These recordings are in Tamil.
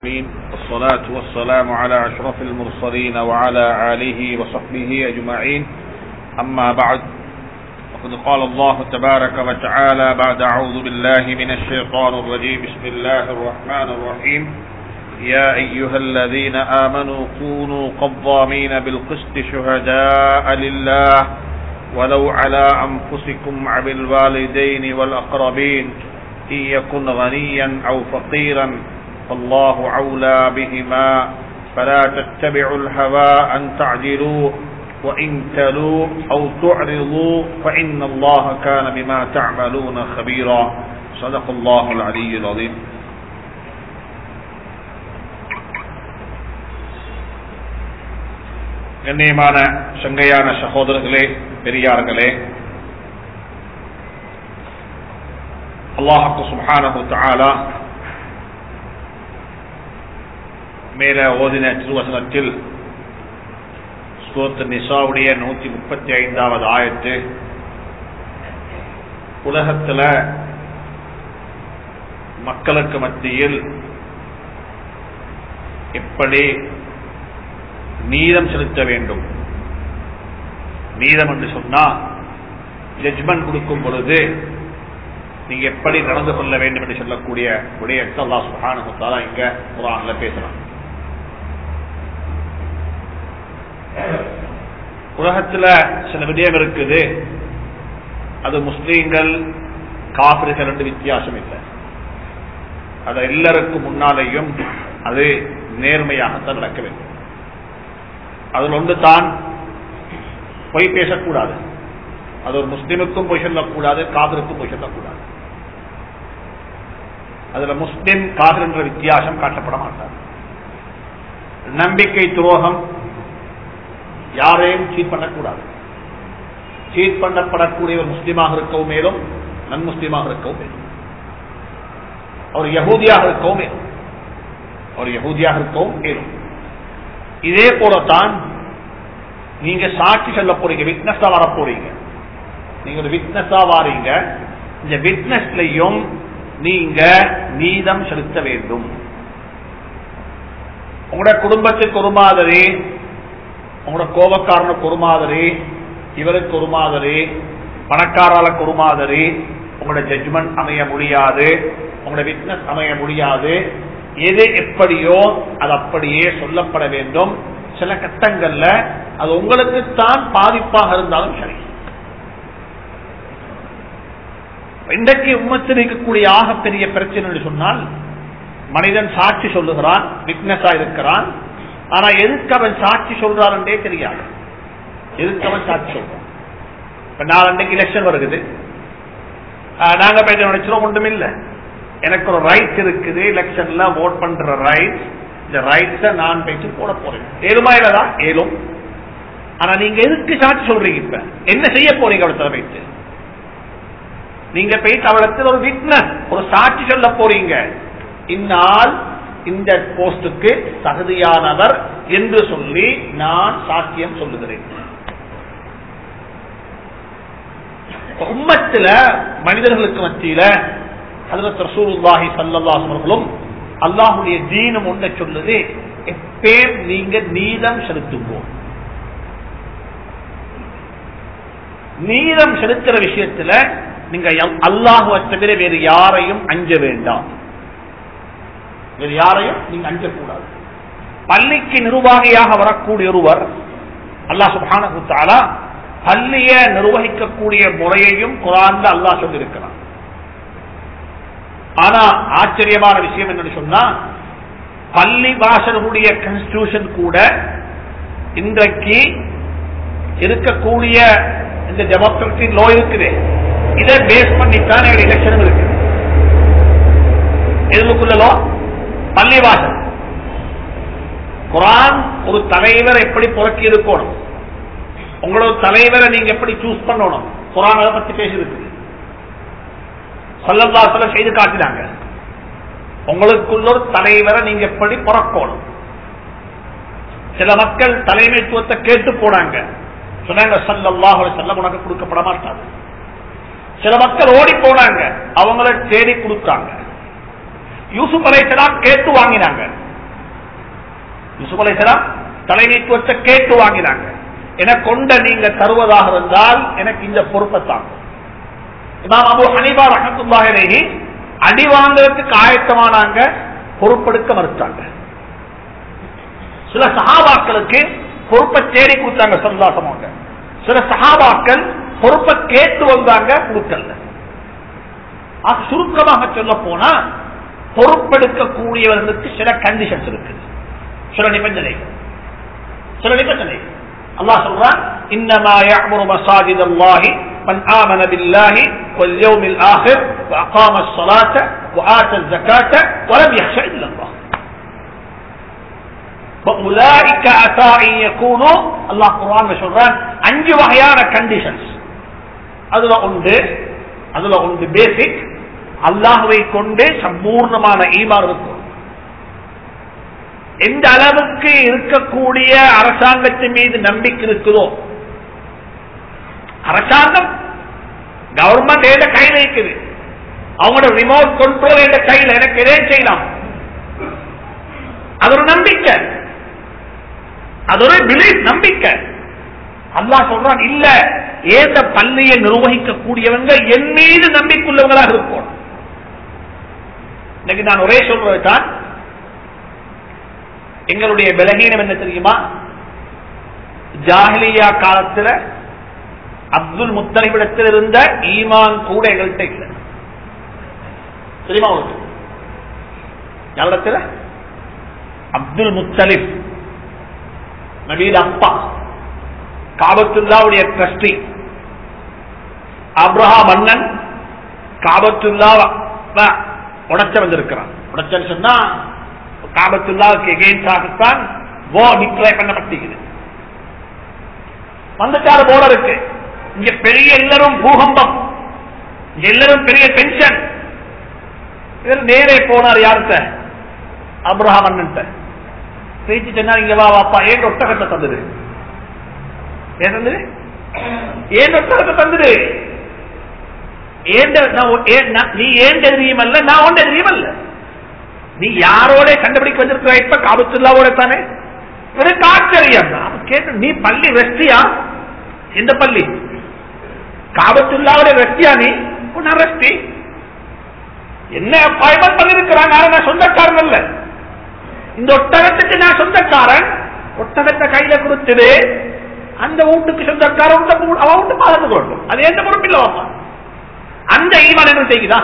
والصلاة والسلام على أشرف المرسلين وعلى آله وصحبه أجمعين أما بعد وقد قال الله تبارك وتعالى بعد أعوذ بالله من الشيطان الرجيم بسم الله الرحمن الرحيم يا أيها الذين آمنوا كونوا قوامين بالقسط شهداء لله ولو على أنفسكم أو الوالدين والأقربين إن يكن غنيا أو فقيرا فالله أولى بهما فلا تتبعوا الهوى أن تعدلوا وإن تلوا أو تعرضوا فإن الله كان بما تعملون خبيرا صدق الله العلي العظيم. கண்ணியமான சங்கையான சகோதரர்களே, பெரியார்களே, அல்லாஹ் சுப்ஹானஹு வ தஆலா மேல ஓதின திருவசனத்தில் சூரத் நிசாவுடைய 135வது ஆயத்து, உலகத்தில் மக்களுக்கு மத்தியில் எப்படி நீதம் செலுத்த வேண்டும், நீதம் என்று சொன்னா ஜட்ஜ்மெண்ட் கொடுக்கும் பொழுது நீங்க எப்படி நடந்து கொள்ள வேண்டும் என்று சொல்லக்கூடிய விடயத்தை அல்லாஹ் சுப்ஹானஹு வ தஆலா இங்க குர்ஆன்ல பேசலாம். உலகத்துல சில விடயம் இருக்குது, அது முஸ்லீம்கள் காபிர்கள் என்று வித்தியாசம் இல்லை. அது எல்லாருக்கும் முன்னாலேயும் அது நேர்மையாகத்தான் நடக்க வேண்டும். அதில் ஒன்று தான் பொய் பேசக்கூடாது. அது ஒரு முஸ்லிமுக்கும் பொய் சொல்லக்கூடாது, காபிருக்கும் பொய் சொல்லக்கூடாது. அதுல முஸ்லிம் காபிர் என்ற வித்தியாசம் காட்டப்பட மாட்டார். நம்பிக்கை துரோகம், யாரையும் சீட் பண்ணக்கூடாது. சீட் பண்ணப்படக்கூடிய ஒரு முஸ்லீமாக இருக்கவும் மேலும் நன் முஸ்லீமாக இருக்கவும் மேலும், அவர் யஹூதியாக இருக்கவும் மேலும், அவர் யஹூதியாக இருக்கவும் மேலும். இதே போலத்தான் நீங்க சாட்சி சொல்ல போறீங்க, விட்னஸா வர போறீங்க. நீங்க ஒரு விட்னஸா வாரீங்க, இந்த விட்னஸ்லையும் நீங்க நீதம் செலுத்த வேண்டும். உங்களோட குடும்பத்துக்கு ஒரு மாதிரி, உங்களோட கோபக்காரனுக்கு ஒரு மாதிரி, இவருக்கு ஒரு மாதிரி, பணக்காரர்களுக்கு ஒரு மாதிரி உங்களோட ஜட்ஜ்மெண்ட் அமைய முடியாது, உங்களோட விட்னஸ் அமைய முடியாது. எது எப்படியோ அது அப்படியே சொல்லப்பட வேண்டும். சில கட்டங்கள்ல அது உங்களுக்கு தான் பாதிப்பாக இருந்தாலும் சரி. இன்றைக்கு உம்மத்தில் இருக்கக்கூடிய ஆகப்பெரிய பிரச்சனை என்று சொன்னால், மனிதன் சாட்சி சொல்லுகிறான், விட்னஸா இருக்கிறான், ஆனா எதுக்கு அவன் சாட்சி சொல்றான் என்றே தெரியாது. எதுக்கு அவன் சாட்சி சொல்றான்? இப்ப நாளைக்கு எலெக்ஷன் வருகிறது, நாங்க போய் நினைச்சிடும் ஒன்றும் இல்லை, எனக்கு ஒரு ரைட் இருக்குது, எலெக்ஷன்ல ஓட் பண்ற ரைட், இந்த ரைட்ஸ நான் பேச்சு போட போறேன். ஏழுமா இல்லதான் ஏழும். ஆனா நீங்க எதுக்கு சாட்சி சொல்றீங்க? இப்ப என்ன செய்ய போறீங்க? அவளத்துல போயிட்டு நீங்க போயிட்டு அவளத்தில் ஒரு விட்னஸ், ஒரு சாட்சி சொல்ல போறீங்க. இந்நாள் இந்த போஸ்டுக்கு தகுதியானவர் என்று சொல்லி நான் சாட்சியம் சொல்லுகிறேன். உம்மத்தில மனிதர்களுக்கு மத்தியில ஹஜ்ரத் ரசூலுல்லாஹி ஸல்லல்லாஹு அலைஹி வஸல்லம் அல்லாஹ்வுடைய தீனும் ஒன்றை சொல்லுது, எப்பேம் நீங்க நீதம் செலுத்துங்க. நீதம் செலுத்துற விஷயத்துல நீங்க அல்லாஹ்வை தவிர வேறு யாரையும் அஞ்ச வேண்டாம். வேறு யாரையும் நீங்க அஞ்சக்கூடாது. பள்ளிக்கு நிர்வாகியாக வரக்கூடிய ஒருவர், அல்லாஹ் சுப்ஹானஹு வ தஆலா பள்ளியை நிர்வகிக்கக்கூடிய முறையையும் குர்ஆன்ல அல்லாஹ் சொல்லியிருக்கிறான். ஆனா ஆச்சரியமான விஷயம் என்னன்னு சொன்னா, பள்ளி வாசலுடைய கான்ஸ்டிடியூஷன் கூட இன்றைக்கு இருக்கக்கூடிய இந்த டெமோக்ரசி லோ இருக்குது, இதை பேஸ் பண்ணித்தான் எலெக்ஷன் இருக்கு. எதுக்குள்ள லோ? பள்ளிவாசல். குர்ஆன் ஒரு தலைவர் எப்படி புறக்கி இருக்கணும், உங்களோட தலைவரை நீங்க எப்படி சூஸ் பண்ணணும், குர்ஆன் அதை பத்தி பேசிருக்கு. ஸல்லல்லாஹு அலைஹி வஸல்லம் செய்து காட்டினாங்க. உங்களுக்குள்ள ஒரு தலைவரை நீங்க எப்படி புறக்கணும். சில மக்கள் தலைமைத்துவத்தை கேட்டு போனாங்க, சொன்னாங்க ஸல்லல்லாஹு அலைஹி வஸல்லம் உனக்கு கொடுக்கப்பட மாட்டாது. சில மக்கள் ஓடி போனாங்க, அவங்கள தேடி கொடுத்தாங்க. யூசுப் அலைஹிஸ்ஸலாம் கேட்டு வாங்கினாங்க, யூசுப் அலைஹிஸ்ஸலாம் தலைமைத்துவத்தை கேட்டு வாங்கினாங்க. எனக்கு கொண்ட நீங்க தருவதாக இருந்தால் எனக்கு இந்த பொறுப்பை தாங்க. இமாம் அபூ ஹனீஃபா ரஹ்மத்துல்லாஹி அலைஹி அடி வாங்குறதுக்கு ஆயத்தமானாங்க, பொறுப்பெடுக்க மறுத்தாங்க. சில சஹாபாக்களுக்கு பொறுப்பை தேடி கொடுத்தாங்க சல்லாசமாக. சில சஹாபாக்கள் பொறுப்பை கேட்டு வந்தாங்க, கொடுக்கல. சுருக்கமாக சொல்ல போனா பொறுப்பெடுக்கக்கூடியவர்களுக்கு சில கண்டிஷன்ஸ் இருக்கு, சில நிபந்தனைகள். அல்லாஹ் சொல்றான், இன்னமா يعمر مساجد الله من آمن بالله واليوم الآخر وأقام الصلاة وآتى الزكاة ولم يخش إلا الله وأولئك عسى أن يكونوا. அல்லாஹ் குர்ஆன்ல சொல்றான் 5 வகையான கண்டிஷன்ஸ். அதுல ஒன்று பேசிக், அல்லாஹ்வை கொண்டு சம்பூர்ணமான ஈமான் இருக்கும். எந்த அளவுக்கு இருக்கக்கூடிய அரசாங்கத்தின் மீது நம்பிக்கை இருக்குதோ, அரசாங்கம் கவர்மெண்ட் எந்த கையில் இருக்குது, அவங்களோட ரிமோட் கண்ட்ரோல் எந்த கையில், எனக்கு எதே செய்யலாம், அது ஒரு நம்பிக்கை, அது ஒரு பிலீஃப், நம்பிக்கை. அல்லாஹ் சொல்றான், இல்ல ஏந்த பள்ளியை நிர்வகிக்கக்கூடியவங்க என் மீது நம்பிக்கையுள்ளவங்களாக இருக்கும். இன்னைக்கு நான் ஒரே சொல்றது தான், எங்களுடைய பலகீனம் என்ன தெரியுமா? ஜாஹிலியா காலத்தில் அப்துல் முத்தலிபிடத்தில் இருந்த ஈமான் கூட எங்கள்கிட்ட இல்லை. தெரியுமா உங்களுக்கு? யாரிடத்தில்? அப்துல் முத்தலிப், நபீது அப்பா, காபத்துல்லாவுடைய ட்ரஸ்டி, அப்ரஹா மன்னன் காபத்துல்லா உடைச்ச வந்திருக்கிறான். உடைச்சன்னு சொன்னா காபத்துல்லாவுக்கு எகெயின்ஸ்டாகத்தான் டிக்ளேர் பண்ணப்பட்டிருக்குது. வந்துட்டாரு போல இருக்கு. இங்க பெரிய எல்லாரும் பூகம்பம், எல்லாரும் பெரிய டென்ஷன். இவர் நேரே போனார் யார்கிட்ட? அப்ரஹாம் அண்ணன் பேச்சு சொன்னார், இங்க வா வாப்பா, ஏன் ஒட்டகத்தை தந்துடு, ஏன் தந்துடு, ஏன் ஒட்டகத்தை தந்துடு, நீ ஏன் தெரியும் அல்ல, நான் ஒன்று தெரியும் அல்ல, நீ யாரோட கண்டுபிடிக்க வந்திருக்கிற? இப்ப காபத்துல்லாவோட தானே. எனக்கு ஆச்சரியம். கேட்டு, நீ பள்ளி வெஸ்டியா? எந்த பள்ளி? காபத்துல்லாவோட வெஸ்டியா? நீ ரெஸ்டி என்ன அப்பாயின்மெண்ட் பண்ணிருக்கிறாங்க? நான் சொந்தக்காரன் அல்ல, இந்த ஒட்டகத்துக்கு நான் சொந்தக்காரன். ஒட்டகத்தை கையில கொடுத்துடு, அந்த வீட்டுக்கு சொந்தக்காரன் அவன் வீட்டு பாதுகாத்து கொள்ளும், அது எந்த பொறுப்பு இல்ல. அந்த ஈமான் என்ன செய்யுதா?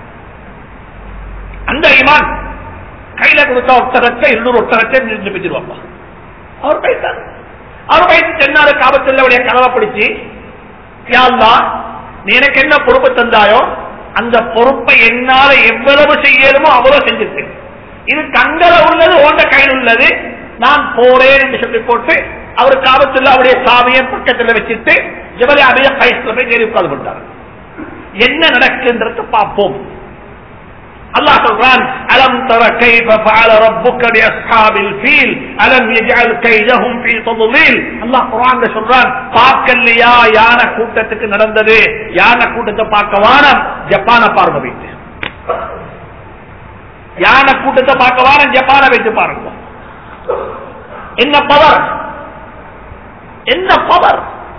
அந்த ஈமான் கையில கொடுத்தா ஒட்டகத்தை 200 ஒட்டகத்தை நிரூபிச்சிருவாப்பா. அவர் பேசாரு. அவர் பேசி சென்னாரு காபத்துல்லாவுடைய கனவை பிடிச்சி, யா அல்லாஹ், நீ எனக்கு என்ன பொறுப்பு தந்தாயோ அந்த பொறுப்பை என்னால எவ்வளவு செய்யணுமோ அவ்வளவு செஞ்சிருக்கேன். இது தங்கள உள்ளது, ஓண்ட கையில் உள்ளது, நான் போறேன் என்று சொல்லி போட்டு அவர் காபத்துல்லாவுடைய சாமியை பக்கத்தில் வச்சுட்டு ஜபல் அபிய கைஸ்ல போய் ஏறி உட்கார்ந்து கொண்டார். என்ன நடக்குன்றது பார்ப்போம். அல்லாஹ் சொல்றான், அலம் தர கைஃப ஃபஅல ரப்புக பிஅஸ்ஹாபில் ஃபீல் அலம் யஜ்அல் கைதஹும் ஃபீ தضلீல். அல்லாஹ் குர்ஆன்ல சொல்றான், பார்க்கலையா யானை கூட்டத்துக்கு நடந்தது? யானை கூட்டத்தை பார்க்கவான ஜப்பான பார்வை வைத்து, யானை கூட்டத்தை பார்க்கவான ஜப்பான வைத்து பாருங்க. என்ன பவர், என்ன பவர்!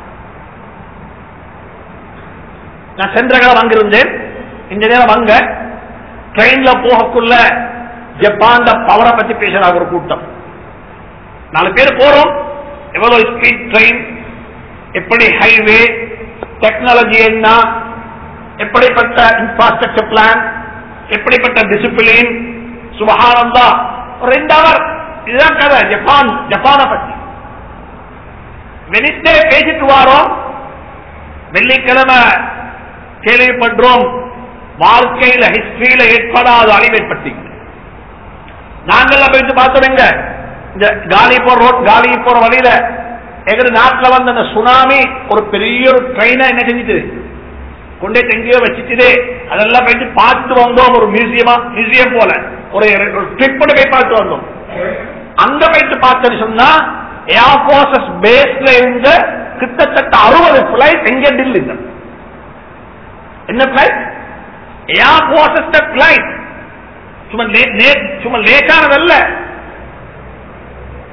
நான் சென்ற காலம் அங்கிருந்தேன், இந்த நேரம் அங்க ட்ரெயின்ல போகக்குள்ள ஜப்பான் பவரை பத்தி பேசுறாங்க ஒரு கூட்டம். 4 பேர் போறோம், எவ்வளவு ஸ்பீட் ட்ரெயின், எப்படி ஹைவே டெக்னாலஜி, என்ன எப்படிப்பட்ட இன்ஃப்ராஸ்ட்ரக்சர் பிளான், எப்படிப்பட்ட டிசிப்ளின், சுபஹானல்லாஹ். 2 hour இதுதான் கதை ஜப்பான பத்தி. வெனிஸ்டே பேசிட்டு வாரோம், வெள்ளிக்கிழமை கேள்விப்படுறோம் வாழ்க்கையில ஹிஸ்டரியில ஏற்படாத அழிவு ஏற்பட்டு. நாங்கள் போயிட்டு பார்த்தோங்க, இந்த காலி போற வழியில எங்க நாட்டில் வந்த அந்த சுனாமி ஒரு பெரிய ஒரு ட்ரெயினை என்ன செஞ்சுட்டு கொண்டே எங்கேயோ வச்சுட்டு அதெல்லாம் போயிட்டு பார்த்து வந்தோம். ஒரு மியூசியம் போல ஒரு ட்ரிப் போய் பார்த்து வந்தோம். அங்க போயிட்டு பார்த்தேன்னு சொன்னா ஏர்போர்ஸ் பேஸ்ல இருந்த கிட்டத்தட்ட 60 பிளைட் எங்க டில் இல்லை. என்ன பிளைட்? Air force flight. சும்மா லேட்டானதல்ல,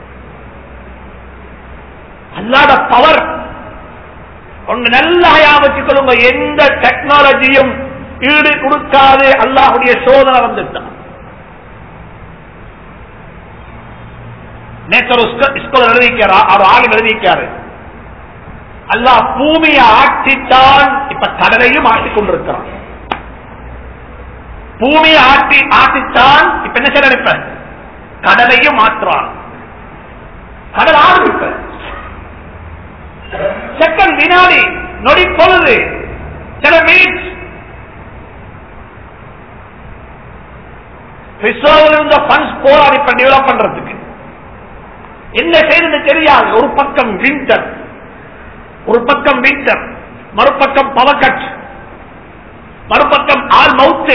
உங்க நல்லா ஞாபகம், எந்த டெக்னாலஜியும் ஈடு கொடுக்காது அல்லாஹ்வுடைய சோதனை வந்துட்டான். நேற்று ஸ்கூல் எழுதிக்கிறார், அவர் ஆளும் எழுதிக்காரு, அல்லாஹ் பூமியை ஆட்டித்தான் இப்ப கடலையும் ஆட்டிக் கொண்டிருக்கிறான். பூமியை ஆட்டித்தான் இப்ப என்ன செய்ய நினைப்ப, கடலையும் மாற்றான். கடல் ஆரம்பிப்ப செகண்ட் வினாடி நொடி பொழுது சில மினிட்ஸ் ரிசர்வ்ல இருந்த ஃபண்ட்ஸ் போராடி இப்ப டெவலப் பண்றதுக்கு என்ன செய்யறது தெரியாது. ஒரு பக்கம் விண்டர், மறுபக்கம் பவர் கட், மறுபக்கம் ஆல் மவுத்து,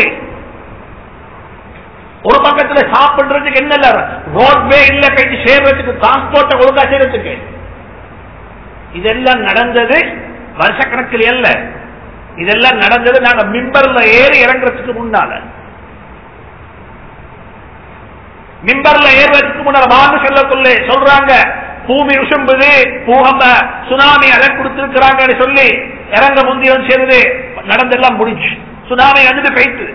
ஒரு பக்கத்துல சாப்பிடுறதுக்கு என்ன இல்ல, ரோட்வே இல்ல, போயிட்டு சேர்றதுக்கு டிரான்ஸ்போர்ட் ஒழுங்கா செய்யறதுக்கு. இதெல்லாம் நடந்தது வருஷக்கணக்கில் அல்ல, இதெல்லாம் நடந்தது நாங்க மிம்பர்ல ஏறி இறங்குறதுக்கு முன்னால. மிம்பர்ல ஏறுவதற்கு முன்னால வாங்க செல்லக்குள்ளே சொல்றாங்க, பூமி உசும்புது, பூகம்ப சுனாமி அலை கொடுத்திருக்கிறாங்கன்னு சொல்லி இறங்க முந்தியம் செய்து நடந்தெல்லாம் முடிச்சு சுனாமி வந்துட்டு போயிட்டு.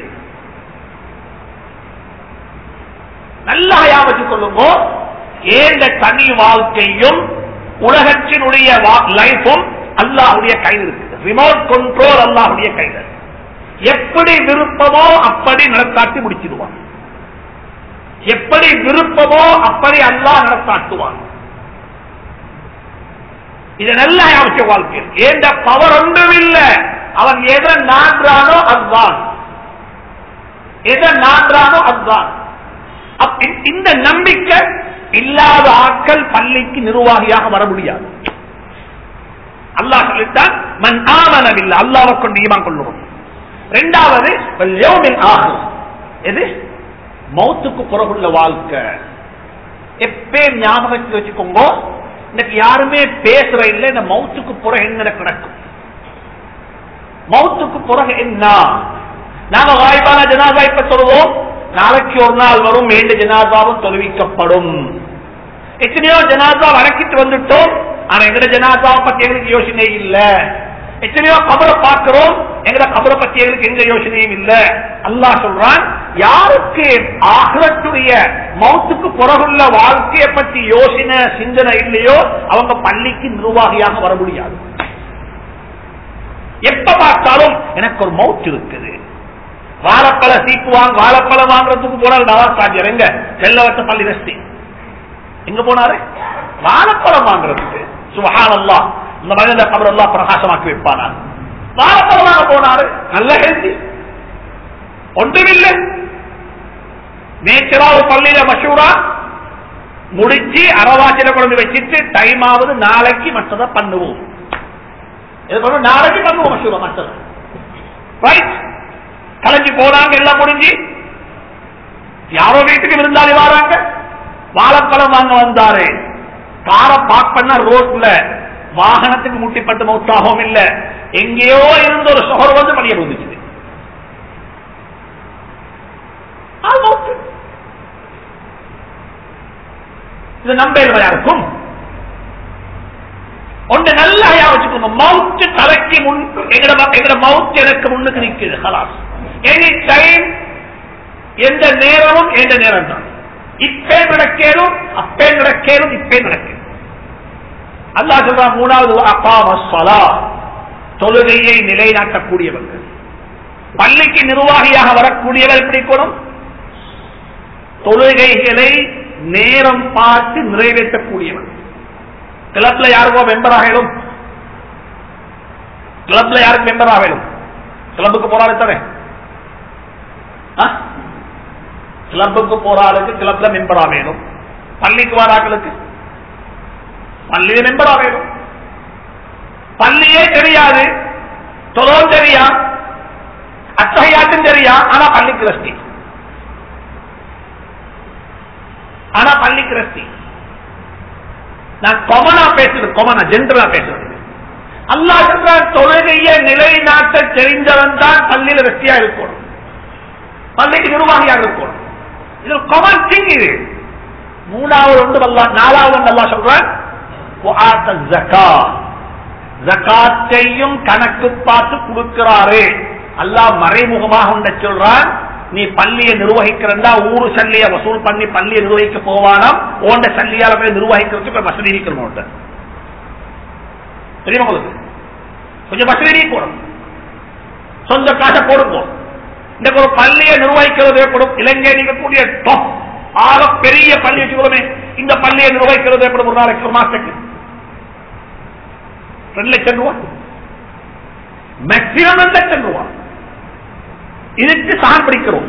நல்லா ஞாபகம் கொள்ளுங்க, ஏந்த தனி வாழ்க்கையும் உலகத்தினுடைய லைஃபும் அல்லாஹ்வுடைய கையில் இருக்கு. ரிமோட் கண்ட்ரோல் அல்லாஹ்வுடைய கையில். எப்படி விருப்பமோ அப்படி நடத்தாட்டி முடிச்சிடுவான், எப்படி விருப்பமோ அப்படி அல்லாஹ் நடத்தாட்டுவான். இது நல்ல அவசிய வாழ்க்கை. ஏந்த பவர் ஒன்றும் இல்லை, அவன் எதை நான்றானோ அதுதான், எதை நான்றானோ அதுதான். இந்த நம்பிக்கை இல்லாத ஆட்கள் பள்ளிக்கு நிர்வாகியாக வர முடியாது. அல்லாஹ் சொல்லித்தான், மன் ஆமன பில்லாஹ், அல்லாஹ்வை கொண்டு ஈமான் கொள்ளுவோம். இரண்டாவது வல் யௌமில் ஆகிர், எது மௌத்துக்கு பிறகுள்ள வாழ்க்கை. எப்பயும் ஞாபகத்தில் வச்சுக்கோங்க, இன்னைக்கு யாருமே பேசுற இல்லை, இந்த மௌத்துக்கு பிறகு என்ன நடக்கும், மௌத்துக்கு பிறகு என்ன. நாம வாய்ப்பான ஜனாசா இப்ப சொல்லுவோம், நாளைக்கு ஒரு நாள் வரும், மீண்டும் ஜனாசாவும் தொழுவிக்கப்படும். எத்தனையோ ஜனாசா வழக்கிட்டு வந்துட்டோம், ஆனா எங்கட ஜனாசாவை பத்தி எங்களுக்கு யோசனை இல்ல. எத்தனையோ கபரை பார்க்கிறோம், எங்கட கபரை பத்தி எங்களுக்கு எந்த யோசனையும் இல்ல. அல்லாஹ் சொல்றான், யாருக்கு ஆகிரத்துடைய மௌத்துக்கு பிறகுள்ள வாழ்க்கையை பத்தி யோசனை சிந்தனை இல்லையோ அவங்க பள்ளிக்கு நிர்வாகியாக வர முடியாது. எப்ப பார்த்தாலும் எனக்கு ஒரு மௌத் இருக்குது, வாழைப்பழ சீப்பு வாழைப்பழம் வாங்குறதுக்கு போனாரு நவாசாஜர், எங்க செல்லவத்த பள்ளி ரஸ்தி எங்க போனாரு, வாழைப்பழம் வாங்குறதுக்கு. சுப்ஹானல்லாஹ், இந்த மனித கபர் அல்லாஹ் பிரகாசமாக்கி வைப்பானா. வாழைப்பழம் வாங்க போனாரு, நல்ல ஹெல்தி, ஒன்றுமில்லை. நேச்சரா ஒரு பள்ளியில மஷூரா முடிச்சு அரவாச்சில கொண்டு வச்சிட்டு டைம் ஆகுது, நாளைக்கு மற்றதை பண்ணுவோம், நாளைக்கு பண்ணுவோம் மஷூரா மற்றது. ரைட், கலைஞ்சு போறாங்க, எல்லாம் முடிஞ்சு யாரோ வீட்டுக்கு விருந்தாளி வராங்க, வாழைப்பழம் வாங்க வந்தாரு, காரை பார்க் பண்ண ரோட்ல வாகனத்துக்கு முட்டிப்பட்டு மௌத்தாகவும் இல்ல, எங்கேயோ இருந்த ஒரு சோறு வந்து பணிய வந்துச்சு. இது நம்பேல் யாருக்கும் ஒன்று நல்லா வச்சுக்கோங்க, மவுத்து தலைக்கு முன், எங்கட மவுத்து எனக்கு முன்னுக்கு நிற்குது. ஹலாஸ், எனி டைம், எந்த நேரமும் எந்த நேரம் தான். இப்பே நடக்கேனும், அப்பே நடக்கேனும், இப்பே நடக்கும். அல்லாஹ் சொல்றான், மூணாவது அகாமஸ்ஸலாஹ், தொழுகையை நிலைநாட்டக்கூடியவர்கள். பள்ளிக்கு நிர்வாகியாக வரக்கூடியவர் எப்படி இருக்கணும், தொழுகைகளை நேரம் பார்த்து நிறைவேற்றக்கூடியவர். கிளப்ல யாருக்கோ மெம்பர் ஆகணும், கிளப்ல யாருக்கு மெம்பர் ஆகணும், கிளப்புக்கு போறாரு தானே, கிளப்புக்கு போறாளுக்கு கிளப்ல மெம்பர் ஆகணும், பள்ளிக்கு வராக்களுக்கு பள்ளியில மெம்பர் ஆகணும். பள்ளியே தெரியாது, தொழும் தெரியா, அத்தஹியாத்தும் தெரியா, ஆனா பள்ளிக்கு ரஸ்தி, ஆனா பள்ளிக்கு ரஸ்தி. நான் கொமனா பேசுறது, கொமனா ஜென்ரலா பேசுறது. அல்லாஹ் சொல்றான், தொழுகையை நிலைநாட்ட தெரிந்தவன் தான் பள்ளியில ரஸ்தியா இருக்கணும், பள்ளிக்கு நிர்வாகியாக இருக்கணும். இது கொமன் திங். இது மூணாவது ஒன்று, நாலாவது ஒன்று அல்லாஹ் சொல்றான், ஜகாத்தையும் கணக்கு பார்த்து கொடுக்கிறாரு. அல்லாஹ் மறைமுகமாக உண்ட சொல்றான், நீ பள்ளியை நிர்வகிக்கிறா ஊரு சல்லிய வசூல் பண்ணி பள்ளியை நிர்வகிக்க போவானாம், ஓண்ட சல்லியால போய் நிர்வகிக்கிறதுக்கு வசதி இருக்கணும். தெரியுமா உங்களுக்கு? கொஞ்சம் வசதி போடும், சொந்த காசை போடுவோம். இந்த ஒரு பள்ளியை நிர்வகிக்கிறது இலங்கை நீக்கக்கூடிய ஆக பெரிய பள்ளி வச்சுக்கிறோமே, இந்த பள்ளியை நிர்வகிக்கிறது எப்படி ஒரு நாளைக்கு ஒரு மாசத்துக்கு 2 லட்சம் ரூபாய், மேக்சிமம் 2 லட்சம் ரூபாய். இதுக்கு சான் பிடிக்கிறோம்,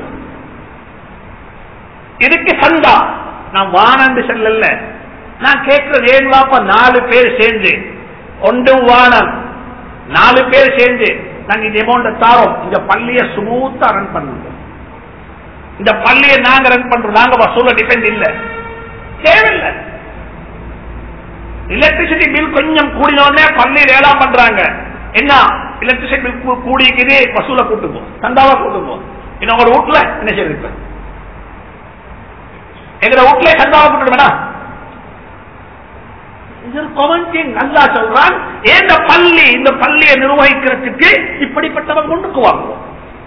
இதுக்கு சந்தா. நான் வானந்து செல்லல, நான் கேட்கிறது ஏன் வாப்பா 4 பேர் சேர்ந்து ஒன்று வானம் 4 பேர் சேர்ந்து நாங்க இந்த அமௌண்ட் தாரோம், இந்த பள்ளியை ஸ்மூத்தா ரன் பண்ணுங்க. இந்த பள்ளியை நாங்க ரன் பண்றோம், நாங்க வசூல டிபெண்ட் இல்ல, தேவையில்லை. எலக்ட்ரிசிட்டி பில் கொஞ்சம் கூடினோடனே பள்ளியில் ஏலாம் பண்றாங்க. என்ன எலக்ட்ரிசிட்டி பில் கூடிக்குது, வசூல கூட்டுப்போம், சந்தாவா கூட்டுப்போம். இன்னொரு வீட்டுல என்ன செய்ய, எங்க வீட்டுல சந்தாவா கூட்டு வேணா. நல்லா சொல்றான், இந்த பள்ளியை நிர்வகிக்கிறதுக்கு இப்படிப்பட்டவங்க கொண்டு வாங்குவோம்.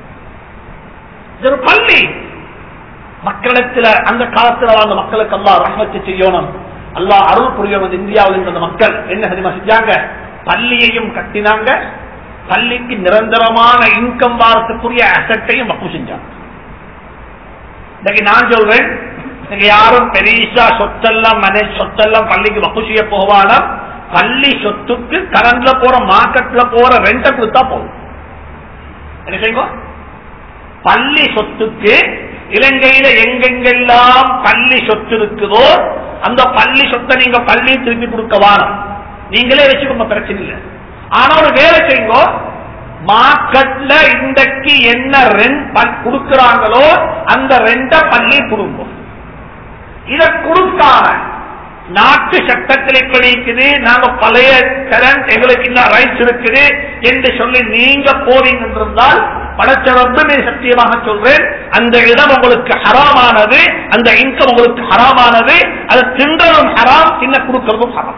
பள்ளி மக்களிடத்தில் அந்த காலத்தில் வாழ்ந்த மக்களுக்கு அல்லாஹ் ரஹ்மத் செய்யணும், அல்லாஹ் அருள் புரியணும். இந்தியாவில் இருந்த மக்கள் என்ன தெரியுமா செஞ்சாங்க? பள்ளியையும் கட்டினாங்க, பள்ளிக்கு நிரந்தரமான இன்கம் வாரத்துக்குரிய அசட்டையும் வக்ஃப் செஞ்சாங்க. இன்னைக்கு நான் சொல்றேன், யாரும் பெரிசா சொத்தெல்லாம் சொத்தெல்லாம் பள்ளிக்கு வக்ஃப் செய்ய போவானா, பள்ளி சொத்துக்கு கரண்ட்ல போற மார்க்கெட்ல போற ரெண்ட கொடுத்தா போதும். என்ன செய்வோம்? பள்ளி சொத்துக்கு இலங்கையில எங்கெங்கெல்லாம் பள்ளி சொத்து இருக்குதோ அந்த பள்ளி சொத்தை நீங்க பள்ளி திருப்பி கொடுக்க வாரம், நீங்களே வச்சுக்கோங்க, பிரச்சனை இல்லை. ஆனா ஒரு வேலை செய்யுங்க, மார்க்கெட்ல இன்றைக்கு என்ன ரெண்ட் கொடுக்கிறாங்களோ அந்த ரெண்ட பள்ளி கொடுங்க. இதை கொடுக்காம நாட்டு சட்டத்தில் எப்படி இருக்குது, நாங்க பழைய கரண்ட் எங்களுக்கு இன்னும் ரைட்ஸ் இருக்குது என்று சொல்லி நீங்க போவீங்க என்றால் படைச்சவர்ந்து சத்தியமாக சொல்றேன், அந்த இடம் உங்களுக்கு ஹராமானது, அந்த இன்கம் உங்களுக்கு ஹராமானது. அதை தின்றதும் ஹராம், தின்ன கொடுக்கிறதும் ஹராம்.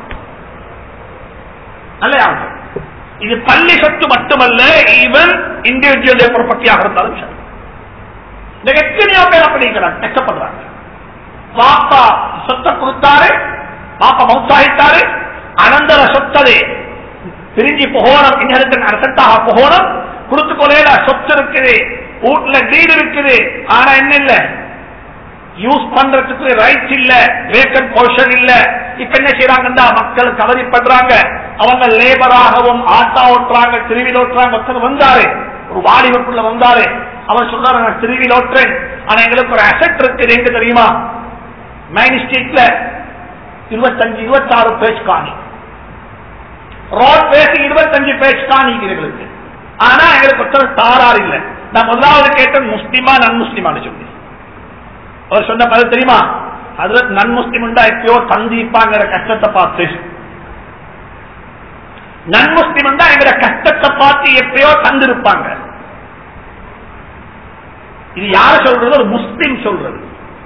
நல்ல இது பள்ளி சொத்து மட்டுமல்ல, ஈவன் இண்டிவிஜுவல் ப்ராப்பர்ட்டியாக இருந்தாலும் சரி. இந்த எத்தனையோ பேர் அப்படி கஷ்டப்படுறாங்க. பாப்பா சொத்தை கொடுத்தாரு, பாப்பா மௌத்தாயிட்டாரு, அனந்தர சொத்தது பிரிஞ்சு போகணும், இன்னும் அரசத்தாக போகணும், கொடுத்து கொலையில சொத்து இருக்குது, வீட்டுல டீல் இருக்குது, ஆனா என்ன இல்ல, யூஸ் பண்றதுக்கு ரைட்ஸ் இல்ல, வேக்கன்ட் போர்ஷன் இல்ல. இப்ப என்ன செய்யறாங்கன்னா மக்கள் கவலைப்படுறாங்க, அவங்க லேபராகவும் ஆட்டா ஓட்டுறாங்க, திருவிழா ஓட்டுறாங்க. ஒருத்தர் வந்தாரு, ஒரு வாலிபுக்குள்ள வந்தாரு, அவர் சொல்றாரு, நான் திருவிழா ஓட்டுறேன், ஆனா எங்களுக்கு ஒரு அசெட் இருக்குது, எங்க தெரியுமா, மெயின் ஸ்ட்ரீட்ல 25-26 பேஜ் காணி, ரோட் பேசி 25 பேஜ் காணி எங்களுக்கு. ஆனா எங்களுக்கு ஒருத்தர் தாராறு இல்லை. நான் முதலாவது கேட்டேன், முஸ்லிமா நன் முஸ்லிமான்னு சொல்லி. அவர் சொன்ன பதில் தெரியுமா, அதுல நன் முஸ்லிம் எப்பயோ தந்திப்பாங்கிற கஷ்டத்தை பார்த்து, நன் முஸ்லிம் எங்கிற கஷ்டத்தை பார்த்து எப்பயோ தந்திருப்பாங்க. இது யார சொல்றது? ஒரு முஸ்லிம் சொல்றது.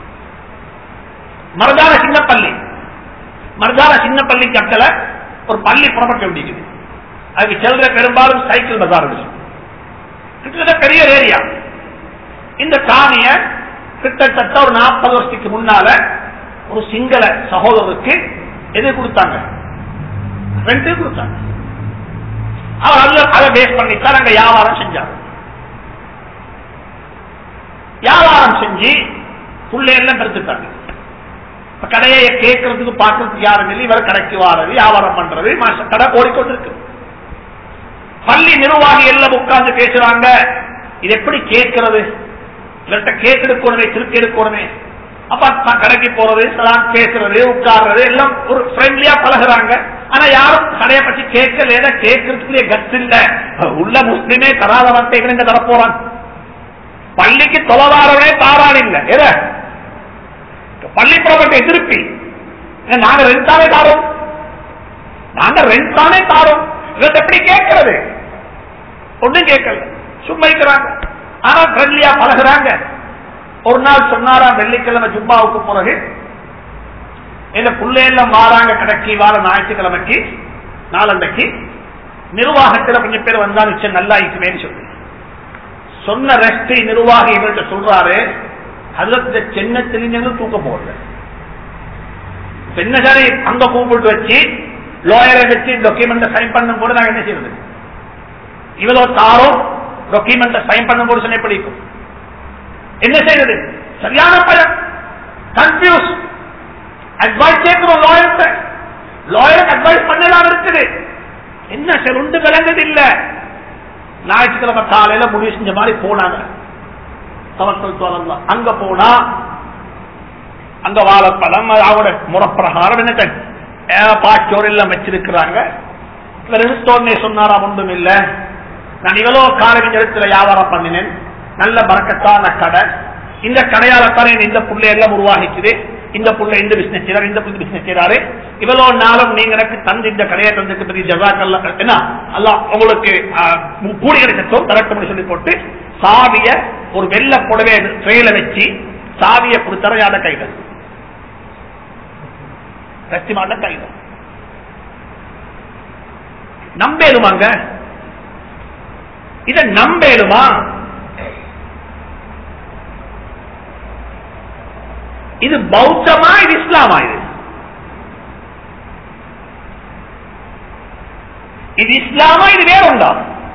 மர்தான சின்னப்பள்ளி, மர்தான சின்னப்பள்ளி கட்டல ஒரு பள்ளி புறப்பட்டு வேண்டியது. அதுக்கு செல்ற பெரும்பாலும் சைக்கிள் பஜார், கிட்டத்தட்ட பெரிய ஏரியா. இந்த காணிய கிட்டத்தட்ட ஒரு 40 வருஷத்துக்கு முன்னால ஒரு சிங்கள சகோதரருக்கு எது கொடுத்தாங்க, ரெண்டு கொடுத்தாங்க. அவர் அதை பேஸ் பண்ணித்தான் அங்க வியாபாரம் செஞ்சாங்க. வியாபாரம் செஞ்சு புள்ளையெல்லாம் கருத்துட்டாங்க. கடையை கேட்கறதுக்கு பார்க்கறதுக்கு யாரும் இல்லை, இவர் கடைக்கு வாரது, வியாபாரம் பண்றது, கடை ஓடிக்கொண்டிருக்கு. பள்ளி நிர்வாகி எல்லாம் உட்கார்ந்து பேசுறாங்க, இது எப்படி கேட்கறது, இவர்கிட்ட கேட்டு எடுக்கணுமே, திருப்பி எடுக்கணுமே. அப்ப கடைக்கு போறது, பேசுறது, உட்கார்றது எல்லாம் ஒரு ஃப்ரெண்ட்லியா பழகுறாங்க. ஆனா யாரும் கடையை பற்றி கேட்கல, கேட்கறதுக்குள்ளே கட்ஸ் இல்ல. உள்ள முஸ்லிமே தராத வார்த்தை இவன் தர போறான். பள்ளிக்கு தொலைவாரவனே தாரான் இல்ல, எத பள்ளி ப்ராப்பர்ட்டி திருப்பி நாங்க ரெண்ட் தானே தாரோம், நாங்க ரெண்ட் தானே தாரோம். இவர்கிட்ட எப்படி கேட்கறது? ஒண்ணும் கேட்கல, சும்மா இருக்கிறாங்க. ஆனா ஃப்ரெண்ட்லியா பழகுறாங்க. ஒரு நாள் சொன்னாராம், வெள்ளிக்கிழமை ஜும்மாவுக்கு பிறகு எங்க பிள்ளையெல்லாம் வாராங்க கடைக்கு, வார ஞாயிற்றுக்கிழமைக்கு நாளண்டைக்கு நிர்வாகத்தில் கொஞ்சம் பேர் வந்தா நிச்சயம் நல்லா இருக்குமே சொல்லி சொன்ன ரெஸ்ட் நிர்வாகி இவர்கிட்ட சொல்றாரு, அதுல சென்னை தெரிஞ்சது தூக்க போடல. என்ன சரி அங்க கூப்பிட்டு வச்சு லாயரை வச்சு டாக்குமெண்ட் சைன் பண்ணும் போது நாங்க என்ன செய்யறது? இவ்வளவு தாரம் டாக்குமெண்ட் சைன் பண்ணும் போது சொன்ன பிடிக்கும். என்ன செய்யறது? சரியான பயம், கன்ஃபியூஸ். அட்வைஸ் கேட்கிறோம் லாயர்கிட்ட, லாயருக்கு அட்வைஸ் பண்ணலாம் இருக்குது. என்ன சார் ஒன்று விளங்குது இல்ல. ஞாயிற்றுக்கிழமை காலையில முடிவு செஞ்ச மாதிரி போனாங்க. அங்க போனா அங்க வாழைப்பழம் அவங்களோட முறப்பிரகாரம் என்ன பாச்சோர் எல்லாம் வச்சிருக்கிறாங்க. சொன்னாராம் ஒன்றும் இல்ல, நான் இவ்வளவு காலையில் இடத்துல வியாபாரம் பண்ணினேன், நல்ல பறக்கத்தான கடை, இந்த கடையாளத்தானே இந்த புள்ளை எல்லாம் உருவாகிக்குது, இந்த புள்ள இந்த பிசினஸ் செய்யறாரு, இந்த புள்ள பிசினஸ் செய்யறாரு, இவ்வளவு நாளும் நீங்க எனக்கு தந்து இந்த கடையை தந்துக்கு பெரிய ஜஸாக்கல்லா என்ன அல்லாஹ் உங்களுக்கு கூடி கிடைச்சோம் தரட்டும் சொல்லி போட்டு சாவிய ஒரு வெள்ள புடவை ட்ரெயில வச்சு சாவிய கொடுத்தரையாத கையில ரத்திமாட்ட கையில நம்பேலுமாங்க. இத நம்பேலுமா? இது பௌத்தமா இது இஸ்லாமா? இது இஸ்லாமா இது வேற உண்டா?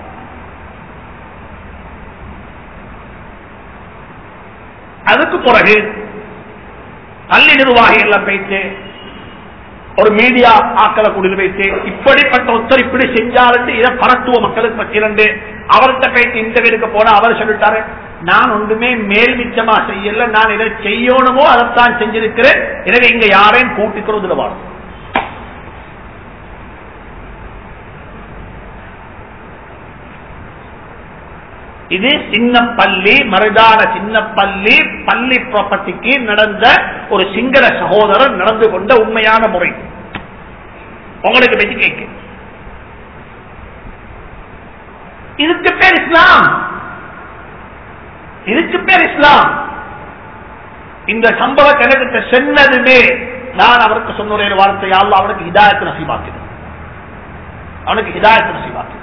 அதுக்கு பிறகு பள்ளி நிர்வாகிகள் எல்லாம் போயிட்டு ஒரு மீடியா ஆக்களை கூடியில் வைத்து இப்படிப்பட்ட ஒருத்தர் இப்படி செஞ்சாரு இதை பரட்டுவ மக்களுக்கு பற்றிரண்டு அவர்கிட்ட போயிட்டு இந்த வீடுக்கு போனா அவர் சொல்லிட்டாரு, நான் ஒன்றுமே மேல் மிச்சமா செய்யல, நான் இதை செய்யணுமோ அதைத்தான் செஞ்சிருக்கிறேன், எனவே இங்க யாரையும் கூட்டிக்கிறது வாழும். இது சின்ன பள்ளி மருதான சின்ன பள்ளி பள்ளி ப்ராப்பர்ட்டிக்கு நடந்த ஒரு சிங்கள சகோதரர் நடந்து கொண்ட உண்மையான முறை உங்களுக்கு பற்றி கேட்க. இதுக்கு பேர் இஸ்லாம், இதுக்கு பேர் இஸ்லாம். இந்த சம்பவத்தை எனக்கு சொன்னதுமே நான் அவருக்கு சொன்ன ஒரு வார்த்தை, அல்லாஹ் அவனுக்கு ஹிதாயத் நசீபாக்குது, அவனுக்கு ஹிதாயத் நசீபாக்குது.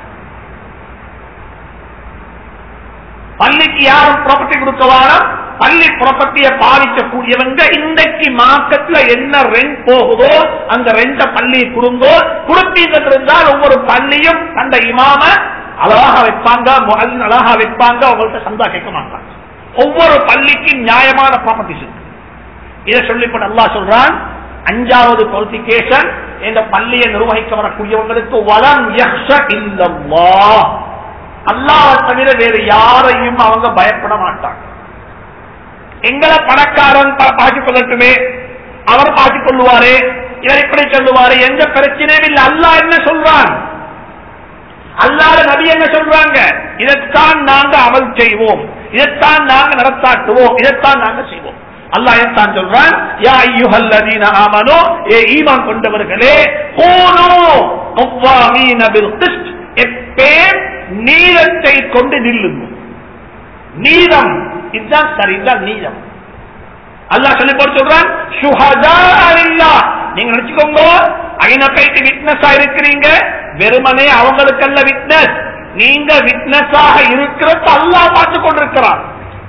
பள்ளிக்கு யாரும் ப்ராப்பர்ட்டி கொடுக்கவானா, பள்ளி ப்ராப்பர்ட்டியை பாதிக்கக்கூடியவங்க இன்றைக்கு மார்க்கெட்ல என்ன ரெண்ட் போகுதோ அந்த ரெண்ட பள்ளி கொடுங்கோ. கொடுத்தீங்க இருந்தால் ஒவ்வொரு பள்ளியும் அந்த இமாம அழகாக வைப்பாங்க, அழகாக வைப்பாங்க, அவங்கள்ட்ட சந்தா கேட்க மாட்டாங்க. ஒவ்வொரு பள்ளிக்கும் நியாயமான ப்ராப்பர்ட்டிஸ் இருக்கு. இதை சொல்லிப்பட்டு அல்லாஹ் சொல்றான், 5வது குவாலிபிகேஷன், இந்த பள்ளியை நிர்வகிக்க வரக்கூடியவங்களுக்கு வலம் யக்ஷ இல்லல்லாஹ், அல்லாஹ்வை தவிர வேறு யாரையும் அவங்க பயப்பட மாட்டாங்க. எங்களை பணக்காரன் பாக்கிக் கொள்ளட்டுமே, அவர் பாக்கிக் கொள்ளுவாரு, இவர் இப்படி சொல்லுவாரு, எந்த பிரச்சனையும் இல்லை. அல்லாஹ் என்ன சொல்றான், அல்லாஹ் நபி என்ன சொல்றாங்க, இதைத்தான் நாங்க அமல் செய்வோம், இதைத்தான் நாங்க நடத்தாட்டுவோம், இதைத்தான் நாங்க செய்வோம். அல்லாஹ் என்ன சொல்றான், யா அய்யுஹல்லதீன ஆமனூ, ஏ ஈமான் கொண்டவர்களே, கூனூ குவ்வாமீன பில் கிஸ்த், எப்பேம் நீதத்தை கொண்டு நில்லுங்க. நீதம் இதுதான் சரி, இதுதான் நீதம். அல்லாஹ் சொல்லி போட்டு சொல்றான், ஷுஹதா லில்லாஹ், நீங்க நினைச்சுக்கோங்க, ஐன போயிட்டு விட்னஸா இருக்கிறீங்க, வெறுமனே அவங்களுக்கல்ல விட்னஸ், நீங்க விட்னஸாக இருக்கிறது அல்லாஹ் பார்த்து கொண்டிருக்கிறான்.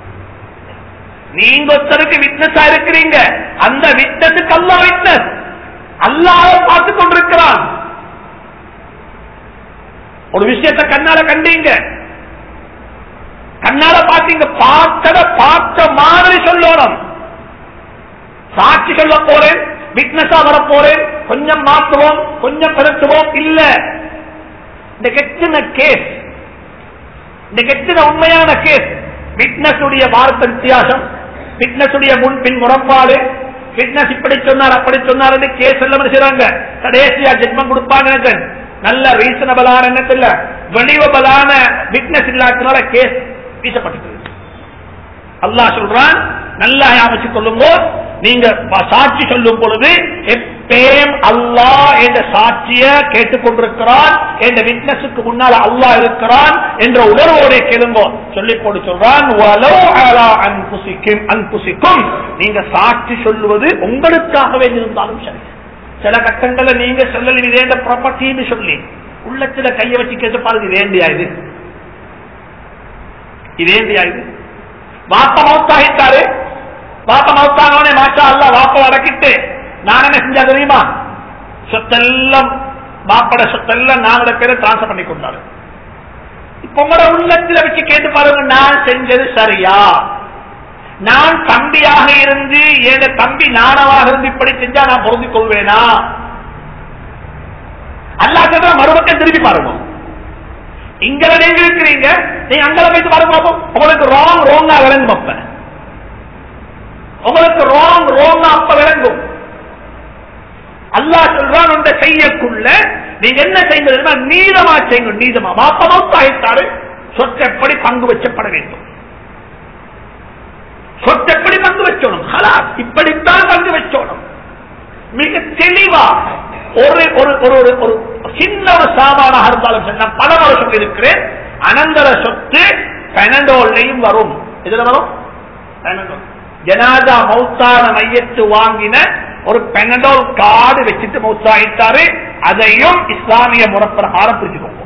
நீங்க ஒருத்தருக்கு விட்னஸா இருக்கிறீங்க, அந்த விட்னஸுக்கு அல்லாஹ் விட்னஸ், அல்லாஹ் பார்த்து கொண்டிருக்கிறான். ஒரு விஷயத்தை கண்ணால கண்டீங்க, கண்ணால பார்த்தீங்க, பார்த்தத பார்த்த மாதிரி சொல்லணும். சாட்சி சொல்ல போறேன், விட்னஸா வர போறேன், கொஞ்சம் மாற்றுவோம், கொஞ்சம் பெருத்துவோம் இல்ல. இந்த கெட்டின கேஸ், இந்த கெட்டின உண்மையான கேஸ், விட்னஸ் உடைய வார்த்தை வித்தியாசம், விட்னஸ் உடைய முன்பின் முரண்பாடு, விட்னஸ் இப்படி சொன்னார் அப்படி சொன்னார் கேஸ் எல்லாம் செய்றாங்க. கடைசியா ஜட்மெண்ட் கொடுப்பாங்க, நல்ல ரீசனபிளான எண்ணத்தில் வெளிவபலான விட்னஸ் இல்லாதனால கேஸ் வீசப்பட்டது. அல்லாஹ் சொல்றான், நல்லா ஞாபகம் கொள்ளுங்க, நீங்க சாட்சி சொல்லும் பொழுது எப்பயும் அல்லாஹ் என்ற சாட்சிய கேட்டுக்கொண்டிருக்கிறான், என்ற விட்னஸுக்கு முன்னால் அல்லாஹ் இருக்கிறான் என்ற உணர்வோட கேளுங்க. சொல்லி போட்டு சொல்றான், நீங்க சாட்சி சொல்லுவது உங்களுக்காகவே இருந்தாலும் சரி. சில கட்டங்களில் நீங்க சொல்லல இதே ப்ராப்பர்ட்டின்னு சொல்லி உள்ளத்துல கைய வச்சு கேட்டு பாருங்க, இது ஏண்டியா இது, இது ஏண்டியா இது. வாப்ப மௌத்தாகிட்டாரு, வாப்ப மௌத்தானவனே மாஷா அல்லாஹ் வாப்ப அடக்கிட்டு நான் என்ன செஞ்சா தெரியுமா, சொத்தெல்லாம் வாப்பட சொத்தெல்லாம் நாங்களோட பேரை டிரான்ஸ்பர் பண்ணி கொண்டாரு. இப்ப உங்களோட உள்ளத்துல வச்சு கேட்டு பாருங்க, நான் செஞ்சது சரியா? நான் தம்பியாக இருந்து ஏழு தம்பி நானவாக இருந்து இப்படி செஞ்சா நான் பொருந்திக் கொள்வேனா? அல்லாஹ் சொல்ற மறுபக்கம் திருப்பி பாருங்க. இங்க நீங்க இருக்கிறீங்க, நீங்க அங்கே போயிட்டு பாருங்க, உங்களுக்கு ரோங்கா விளங்கும். அப்ப உங்களுக்கு ரோங்கா அப்ப விளங்கும். அல்லாஹ் சொல்றான், அந்த செய்யக்குள்ள நீங்க என்ன செய்யுங்க, நீதமா செய்யுங்க. நீதமா வாப்பமாயிட்டாரு, சொத்து எப்படி பங்கு வச்சப்பட வேண்டும், சொத்து எப்படி பங்கு வச்சோணும், இப்படித்தான் பங்கு வச்சோணும். மிக தெளிவா ஒரு சின்ன ஒரு சாமானாக இருந்தாலும் சரி, நான் பல முறை சொல்லி இருக்கிறேன், அனந்தர சொத்து பெனடோல்லையும் வரும். இதுல வரும் ஜனாதா மௌத்தான மையத்து வாங்கின ஒரு பெனடோல் கார்டு வச்சுட்டு மௌத்தாயிட்டாரு, அதையும் இஸ்லாமிய முறைப்பிரகாரம் பிரிச்சுக்கோங்க.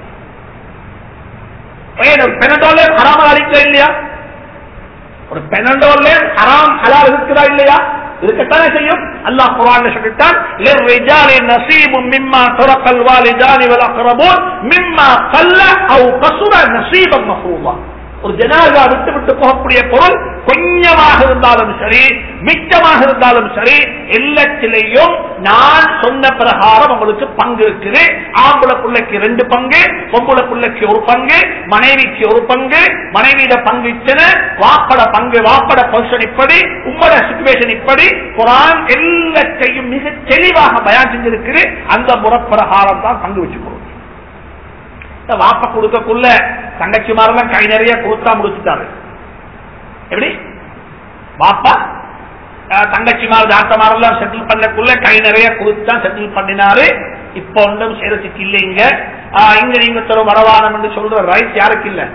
பெனடோல் ஹராம் அளிக்க இல்லையா, ஒரு பெனடோல் ஹராம் ஹலால் இருக்குதா இல்லையா, இருக்கத்தானே செய்யும். அல்லாஹ் குர்ஆன்ல சொல்லிட்டான், லிர்ரிஜாலி நஸீபும் மிம்மா தரக்கல் வாலிதானி வல் அக்ரபூன் மிம்மா கல்ல அவ் கஸுர நஸீபன் மஃரூதா. ஒரு ஜனாஸா விட்டு விட்டு போகக்கூடிய பொருள் கொஞ்சமாக இருந்தாலும் சரி, மிச்சமாக இருந்தாலும் சரி, எல்லாத்திலையும் நான் சொன்ன பிரகாரம் உங்களுக்கு பங்கு இருக்குது. ஆம்பளை பிள்ளைக்கு 2 பங்கு, பொம்பளை பிள்ளைக்கு 1 பங்கு, மனைவிக்கு 1 பங்கு, மனைவியிட பங்கு இச்சன, வாப்பட பங்கு, வாப்பட பொசிஷன் இப்படி, உம்மட சிச்சுவேஷன் இப்படி. குர்ஆன் எல்லாத்தையும் மிக தெளிவாக பயான் செஞ்சிருக்குது. அந்த முறைப்பிரகாரம் தான் பங்கு வச்சுக்கணும். வாப்ப கொடுக்கக்குள்ள தங்கச்சிமாரெல்லாம் கை நிறைய கொடுத்தா முடிச்சுட்டாரு. எப்படி வாப்பா தங்கச்சிமார் தாத்தமாரெல்லாம் செட்டில் பண்ணக்குள்ள கை நிறைய கொடுத்தா செட்டில் பண்ணினாரு. இப்ப ஒன்றும் செய்யறதுக்கு இல்லைங்க, இங்க நீங்க தரும் வரவானம் என்று சொல்ற ரைட் யாருக்கு இல்ல.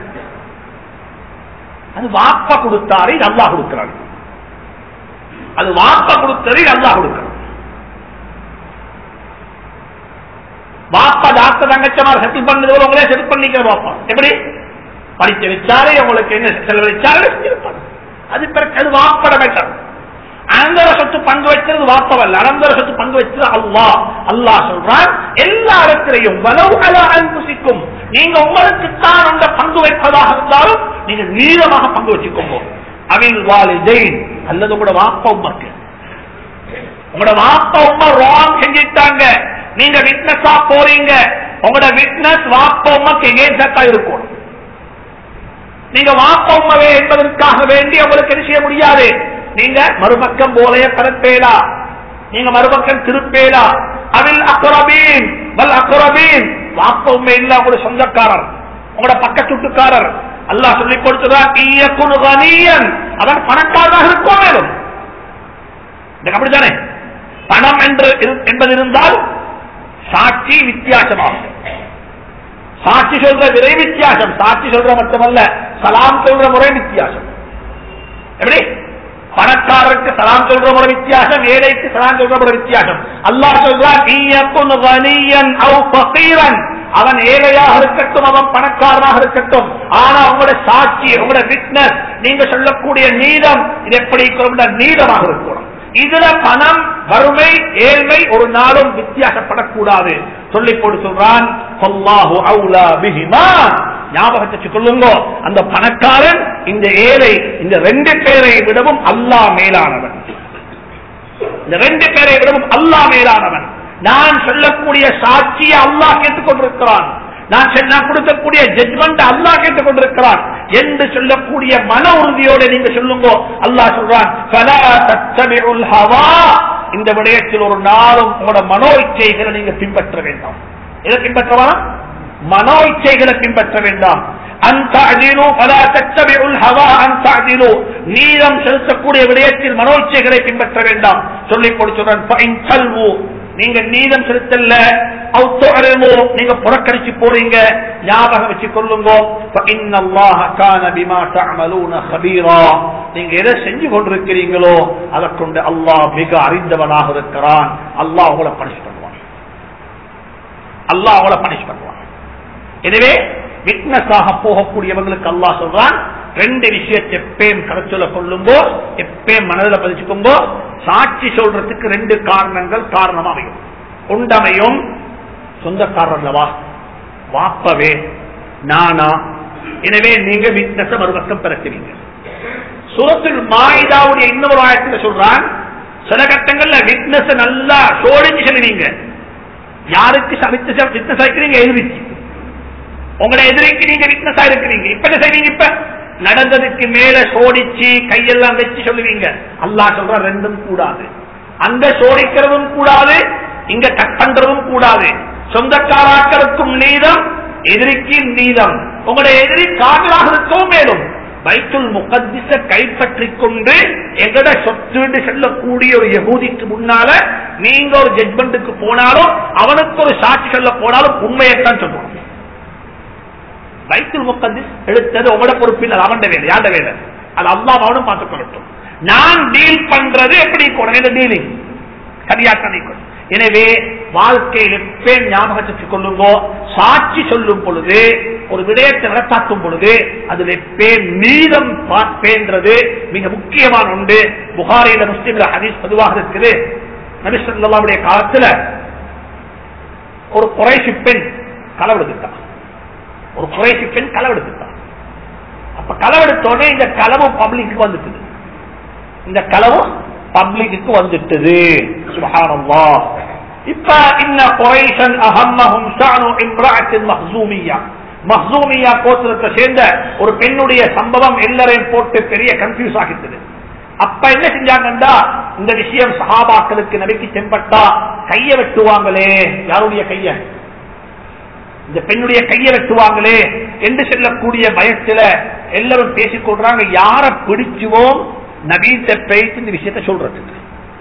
அது வாப்பா கொடுத்தாரு, இது அல்லாஹ் கொடுக்கிறாரு. அது வாப்பா கொடுத்தது, இது அல்லாஹ் கொடுக்கிறார். வாப்பா டாக்டர் தங்கச்சமார் செட்டில் பண்ணது உங்களே செட்டில் பண்ணிக்கிற வாப்பா எப்படி படிக்க வச்சாரு, உங்களுக்கு என்ன செலவழிச்சாரு செஞ்சிருப்பாரு. அது பிறகு அது வாப்பட பெற்றார். அனந்தர சொத்து பங்கு வச்சது வாப்பவல்ல, அனந்தர சொத்து பங்கு வச்சது அல்லாஹ். அல்லாஹ் சொல்றான், எல்லா இடத்திலையும் வலவ் அலா அன்ஃபுசிக்கும், நீங்க உங்களுக்கு தான் அந்த பங்கு வைப்பதாக இருந்தாலும் நீங்க நீளமாக பங்கு வச்சுக்கோங்க. அவில் வாலிதைன், அல்லது உங்களோட வாப்பா உமாக்கு, உங்களோட வாப்பா உமா ராங் செஞ்சிட்டாங்க, நீங்க விட்னஸா போறீங்க, உங்களோட விட்னஸ் வாப்பா உமாக்கு எகேன்ஸ்டா இருக்கும். நீங்க வாப்பா உமாவே என்பதற்காக வேண்டி உங்களுக்கு என்ன செய்ய முடியாது. நீங்க மறுபக்கம் போலைய பரப்பேலா, நீங்க மறுபக்கம் திருப்பேலா. அவில் அக்ரபீன் வல் அக்ரபீன், வாப்பா உண்மை இல்ல உங்களோட சொந்தக்காரர், உங்களோட பக்கச்சுட்டுக்காரர். அல்லாஹ் சொல்லிக் கொடுத்துதான், அதான் பணக்காரராக இருக்கும் மேலும். அப்படித்தானே பணம் என்பது இருந்தால் சாட்சி வித்தியாசமாகும். சாட்சி சொல்ற விரை வித்தியாசம், சாட்சி சொல்ற மட்டுமல்ல சலாம் சொல்ற முறை வித்தியாசம். எப்படி பணக்காரருக்கு சலாம் சொல்ற முறை வித்தியாசம், ஏழைக்கு சலாம் சொல்ற முறை வித்தியாசம். அல்லாஹ் சொல்றான், அவன் ஏழையாக இருக்கட்டும், அவன் பணக்காரனாக இருக்கட்டும், ஆனா உங்களோட சாட்சி, உங்களோட விட்னஸ், நீங்க சொல்லக்கூடிய நீதம், இது எப்படி நீதமாக இருக்கணும். இதுல பணம், வறுமை, ஏழ்மை ஒரு நாளும் வித்தியாசப்படக்கூடாது. சொல்லி போட்டு சொல்றான், ஞாபகத்தை கொள்ளுங்க, அந்த பணக்காரன் இந்த ஏழை, இந்த 2 பேரை விடவும் அல்லாஹ் மேலானவன். இந்த 2 பேரை விடவும் அல்லாஹ் மேலானவன். நான் சொல்லக்கூடிய சாட்சியை அல்லாஹ் கேட்டுக்கொண்டிருக்கிறான், நான் கொடுக்கக்கூடிய ஜட்மெண்ட் அல்லாஹ் கேட்டுக் கொண்டிருக்கிறான் என்று சொல்லக்கூடிய மன உறுதியோடு நீங்க சொல்லுங்க. அல்லாஹ் சொல்றான், இந்த விடயத்தில் ஒரு நாளும் உங்களோட மனோ இச்சைகளை நீங்க பின்பற்ற வேண்டாம். எதை பின்பற்றவா? மனோ இச்சைகளை பின்பற்ற வேண்டாம். நீதம் செலுத்தக்கூடிய விடயத்தில் மனோ இச்சைகளை பின்பற்ற வேண்டாம். சொல்லிக் கொடுத்துடன், நீங்க நீதம் செலுத்தல, நீங்க புறக்கணிச்சு போறீங்க, ஞாபகம் வச்சு கொள்ளுங்க, நீங்க எதை செஞ்சு கொண்டிருக்கிறீங்களோ அதை கொண்டு அல்லாஹ் மிக அறிந்தவனாக இருக்கிறான். அல்லாஹ் உங்களை பனிஷ் பண்ணுவான், அல்லாஹ் உங்களை பனிஷ் பண்ணுவான். எனவே விட்னஸாக போகக்கூடியவங்களுக்கு அல்லாஹ் சொல்றான், ரெண்டு விஷயத்தை எப்பயும் கருத்துல கொள்ளும்போ, எப்பயும் மனதில் பதிச்சுக்கும்போ, சாட்சி சொல்றதுக்கு ரெண்டு காரணங்கள் காரணமாகும். உண்டமையும் சொந்தக்காரர்லவா, வாப்பவே, நானா, எனவே நீங்க விட்னஸ மறுபக்கம் பிறக்கிறீங்க. சூரத்துல் மாயிதாவுடைய இன்னொரு ஆயத்தில் சொல்றான், சில கட்டங்கள்ல விட்னஸ் நல்லா சோடிச்சு சொல்லுவீங்க. யாருக்கு விட்னஸ் ஆயிருக்கிறீங்க? எதிரிக்கு. உங்களோட எதிரிக்கு நீங்க விட்னஸா இருக்கிறீங்க. இப்ப என்ன செய்வீங்க? இப்ப நடந்ததுக்கு மேல சோடிச்சு கையெல்லாம் வச்சு சொல்லுவீங்க. அல்லாஹ் சொல்ற ரெண்டும் கூடாது. அங்க சோடிக்கிறதும் கூடாது, இங்க கட் பண்றதும் கூடாது. சொந்தக்காராக்களுக்கும் நீதம், எதிரிக்கு நீதம். உங்களுடைய எதிரி காதலாக இருக்கவும் மேலும் பைத்துல் முகத்திஸ கைப்பற்றிக் கொண்டு எங்கட சொத்து செல்லக்கூடிய ஒரு யகூதிக்கு முன்னால நீங்க ஒரு ஜட்மெண்ட்டுக்கு போனாலும், அவனுக்கு ஒரு சாட்சி சொல்ல போனாலும் உண்மையைத்தான் சொல்லணும். பைத்துல் முகத்திஸ் எடுத்தது உங்களோட பொறுப்பில், அவன் வேலை, யாண்ட வேலை, அது அல்லாஹ் அவனும் பார்த்துக் கொள்ளட்டும். நான் டீல் பண்றது எப்படி டீலிங் சரியாக்க. எனவே வாழ்க்கையில் எப்பேன் ஞாபகத்துக்கு கொள்ளுங்கோ, சாட்சி சொல்லும் பொழுது, ஒரு விடயத்தை நடத்தாக்கும் பொழுது அதில் எப்பேன் நீதம் பார்ப்பேன்றது மிக முக்கியமான ஒன்று. புகாரில முஸ்லிம்ல ஹதீஸ் பொதுவாக இருக்குது. நபி ஸல்லல்லாஹு அலைஹி காலத்துல ஒரு குறைஷி பெண் களவெடுத்துட்டான். ஒரு குறைஷி பெண் களவெடுத்துட்டான். அப்ப களவெடுத்தோடனே இந்த களவு பப்ளிக்கு வந்துட்டது. இந்த களவு பப்ளிக்கு வந்துட்டது. சுப்ஹானல்லாஹ். இப்ப இன்ன குறைஷன் அஹம்மஹும் ஷஅனு இம்ராஅத்தின் மஹ்ஸூமிய்யா, மஹ்ஸூமிய்யா கோத்திரத்தை சேர்ந்த ஒரு பெண்ணுடைய சம்பவம் எல்லாரையும் போட்டு பெரிய கன்ஃபியூஸ் ஆகிட்டது. அப்ப என்ன செஞ்சாங்கன்னா, இந்த விஷயம் சஹாபாக்களுக்கு நபிக்கு தென்பட்டா கைய வெட்டுவாங்களே, யாருடைய கைய, இந்த பெண்ணுடைய கைய வெட்டுவாங்களே என்று சொல்லக்கூடிய பயத்துல எல்லாரும் பேசிக்கொள்றாங்க. யார பிடிச்சுவோம் நபீத்த பேசி இந்த விஷயத்தை சொல்றதுக்கு.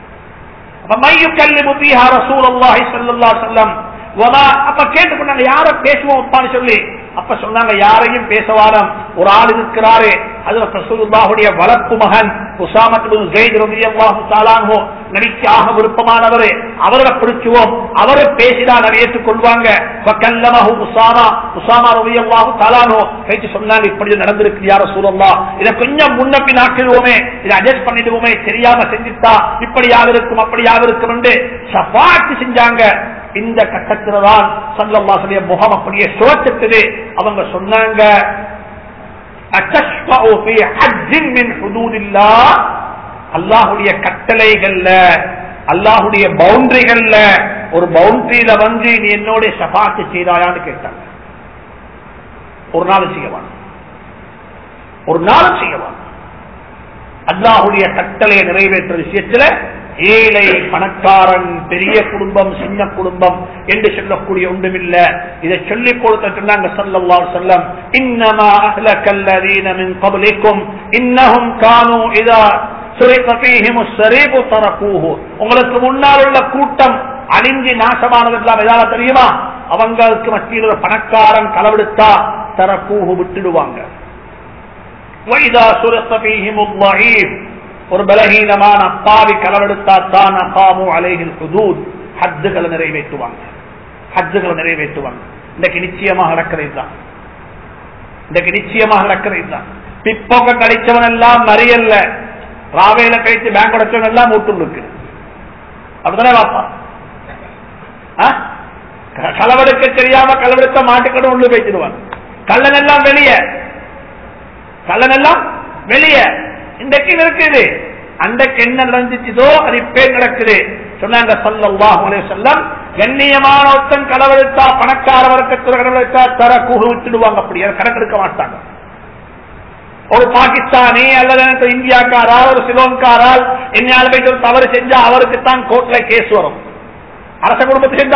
அப்ப கேட்டுக்கொண்டாங்க யார பேசுவோம் சொல்லி. அப்ப சொன்னாங்க யாரையும் பேசவாரம், ஒரு ஆள் இருக்கிறாரு, ஹஜ்ரத் ரசூலுல்லாஹுடைய வளர்ப்பு மகன் உஸாமா இப்னு ஸைத் ரலியல்லாஹு தஆலா அன்ஹு, நபிக்கு ஆக விருப்பமானவர், அவரை பிடிச்சுவோம், அவரை பேசினா நபி ஏற்றுக்கொள்வாங்க. ஃபகல்லமஹு உஸாமா, உஸாமா ரலியல்லாஹு தஆலா அன்ஹு கேட்டு சொன்னாங்க, இப்படி நடந்திருக்கு யா ரசூலுல்லாஹ், இத கொஞ்சம் முன்ன பின் ஆக்கிடுவோமே, இத அட்ஜஸ்ட் பண்ணிடுவோமே, தெரியாம செஞ்சுட்டா இப்படியாக இருக்கும் அப்படியாக இருக்கும் என்று ஷஃபாஅத் செஞ்சாங்க. இந்த கட்டத்தில் தான் ஸல்லல்லாஹு அலைஹி வஸல்லம் முகம் அப்படியே சுவத்தது. அவங்க சொன்னாங்க, அத்தஷ்ஃபஉ ஃபீ ஹஜ்ஜின் மின் ஹுதூதில்லாஹ், அல்லாஹ்வுடைய கட்டளைகள்ல, அல்லாஹ்வுடைய பவுண்டரிகள்ல ஒரு பவுண்டரியில வந்து நீ என்னோட ஷஃபாஅத் செய்தாயான்னு கேட்டாங்க. ஒரு நாள் செய்யவான், ஒரு நாள் செய்யவான். அல்லாஹ்வுடைய கட்டளையை நிறைவேற்ற விஷயத்துல ஏழை பணக்காரன், பெரிய குடும்பம், சின்ன குடும்பம் என்று சொல்லக்கூடிய ஒன்றுமில்ல. இதை சொல்லிக் கொடுத்த சொன்னாங்க ஸல்லல்லாஹு அலைஹி வஸல்லம், இன்னமா அஹ்லகல்லதீன மின் கப்லிக்கும் இன்னஹும் கானூ இதா சுரிக ஃபீஹிமுஸ் ஸரீபு தரகூஹு. உங்களுக்கு முன்னால் உள்ள கூட்டம் அழிஞ்சு நாசமானதெல்லாம் எதால தெரியுமா? அவங்களுக்கு மத்தியில் ஒரு பணக்காரன் களவெடுத்தா தரகூஹு விட்டுடுவாங்க. வைதா சுரிக ஃபீஹிமுல் ضعீஃப், ஒரு பலகீனமான அப்பாவி களவெடுத்தாத்தான் அகாமு அலைஹில் ஹுதூத், ஹத்துகளை நிறைவேற்றுவாங்க, ஹத்துகளை நிறைவேற்றுவாங்க. இன்றைக்கு நிச்சயமாக நடக்கிறது தான், இன்றைக்கு நிச்சயமாக நடக்கிறது தான். பிப்போக்க கழிச்சவன் எல்லாம் மறியல்ல, ராவேல கழித்து பேங்க் உடைச்சவன் எல்லாம் மூட்டு இருக்கு. அப்படித்தானே வாப்பா? களவெடுக்க தெரியாம களவெடுத்த மாட்டுக்கடும் உள்ள பேசிடுவான். கள்ளன் எல்லாம் வெளியே, கள்ளன் எல்லாம் வெளியே. இன்றைக்கு இருக்குது, அன்றைக்கு என்ன நடந்துச்சதோ அது இப்பே நடக்குது. சொன்னாங்க ஸல்லல்லாஹு அலைஹி வஸல்லம், கண்ணியமான ஒருத்தன் களவெடுத்தா, பணக்கார வர்க்கத்தில் களவெடுத்தா தரகூஹு விட்டுடுவாங்க. அப்படி கணக்கெடுக்க மாட்டாங்க. ஒரு பாகிஸ்தானி அல்லது இந்தியாக்காரால், ஒரு சிலோன்காரால் என்னால போய் தவறு செஞ்சா அவருக்கு தான் கோர்ட்ல கேஸ் வரும். அரச குடும்பத்தை செஞ்சா,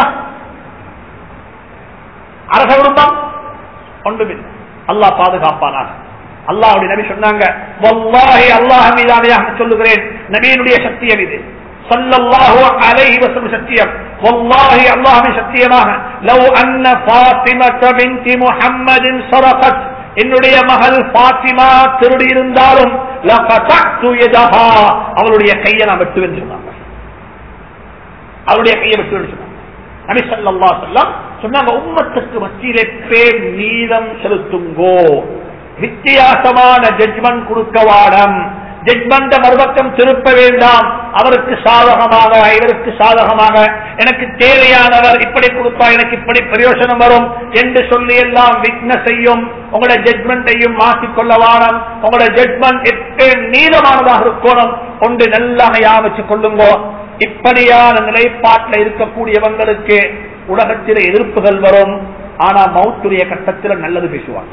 அரச குடும்பம் ஒன்றுமில்லை. அல்லாஹ் பாதுகாப்பானாக. அல்லாஹ்வுடைய நபி சொன்னாங்க, வல்லாஹி அல்லாஹ் மீதான சொல்லுகிறேன், நபியினுடைய சத்தியம் இது, ஸல்லல்லாஹு அலைஹி வஸல்லம் சத்தியம், வல்லாஹி அல்லாஹ்வின் சத்தியமாக, லவ் அன்ன ஃபாத்திமத பின்த் முஹம்மதின் ஸரகத், என்னுடைய மகள் ஃபாத்திமா திருடி இருந்தாலும் லகதஅது யதஹா, அவளுடைய கையை நான் வெட்டுவேன் சொன்னாங்க. அவளுடைய கையை வெட்டுவேன் சொன்னாங்க. நபி ஸல்லல்லாஹு அலைஹி வஸல்லம் சொன்னாங்க, உம்மத்துக்கு மத்தியிலே பேர் நீதம் செலுத்துங்கோ, வித்தியாசமான ஜட்ஜ்மெண்ட் கொடுக்க வாடம், ஜட்ஜ்மெண்ட மறுபக்கம் திருப்ப வேண்டாம், அவருக்கு சாதகமாக இவருக்கு சாதகமாக, எனக்கு தேவையானவர் இப்படி கொடுத்தா எனக்கு இப்படி பிரயோஜனம் வரும் என்று சொல்லி எல்லாம் விக்ன செய்யும். உங்களோட ஜட்ஜ்மெண்டையும் மாற்றிக்கொள்ள வாரம். உங்களோட ஜட்ஜ்மெண்ட் எப்ப நீதமானதாக இருக்கணும் ஒன்று நல்லா ஞாபகம் கொள்ளுங்கோ. இப்படியான நிலைப்பாட்டில் இருக்கக்கூடியவங்களுக்கு உலகத்தில் எதிர்ப்புகள் வரும். ஆனா மௌத்துடைய கட்டத்தில் நல்லது பேசுவாங்க.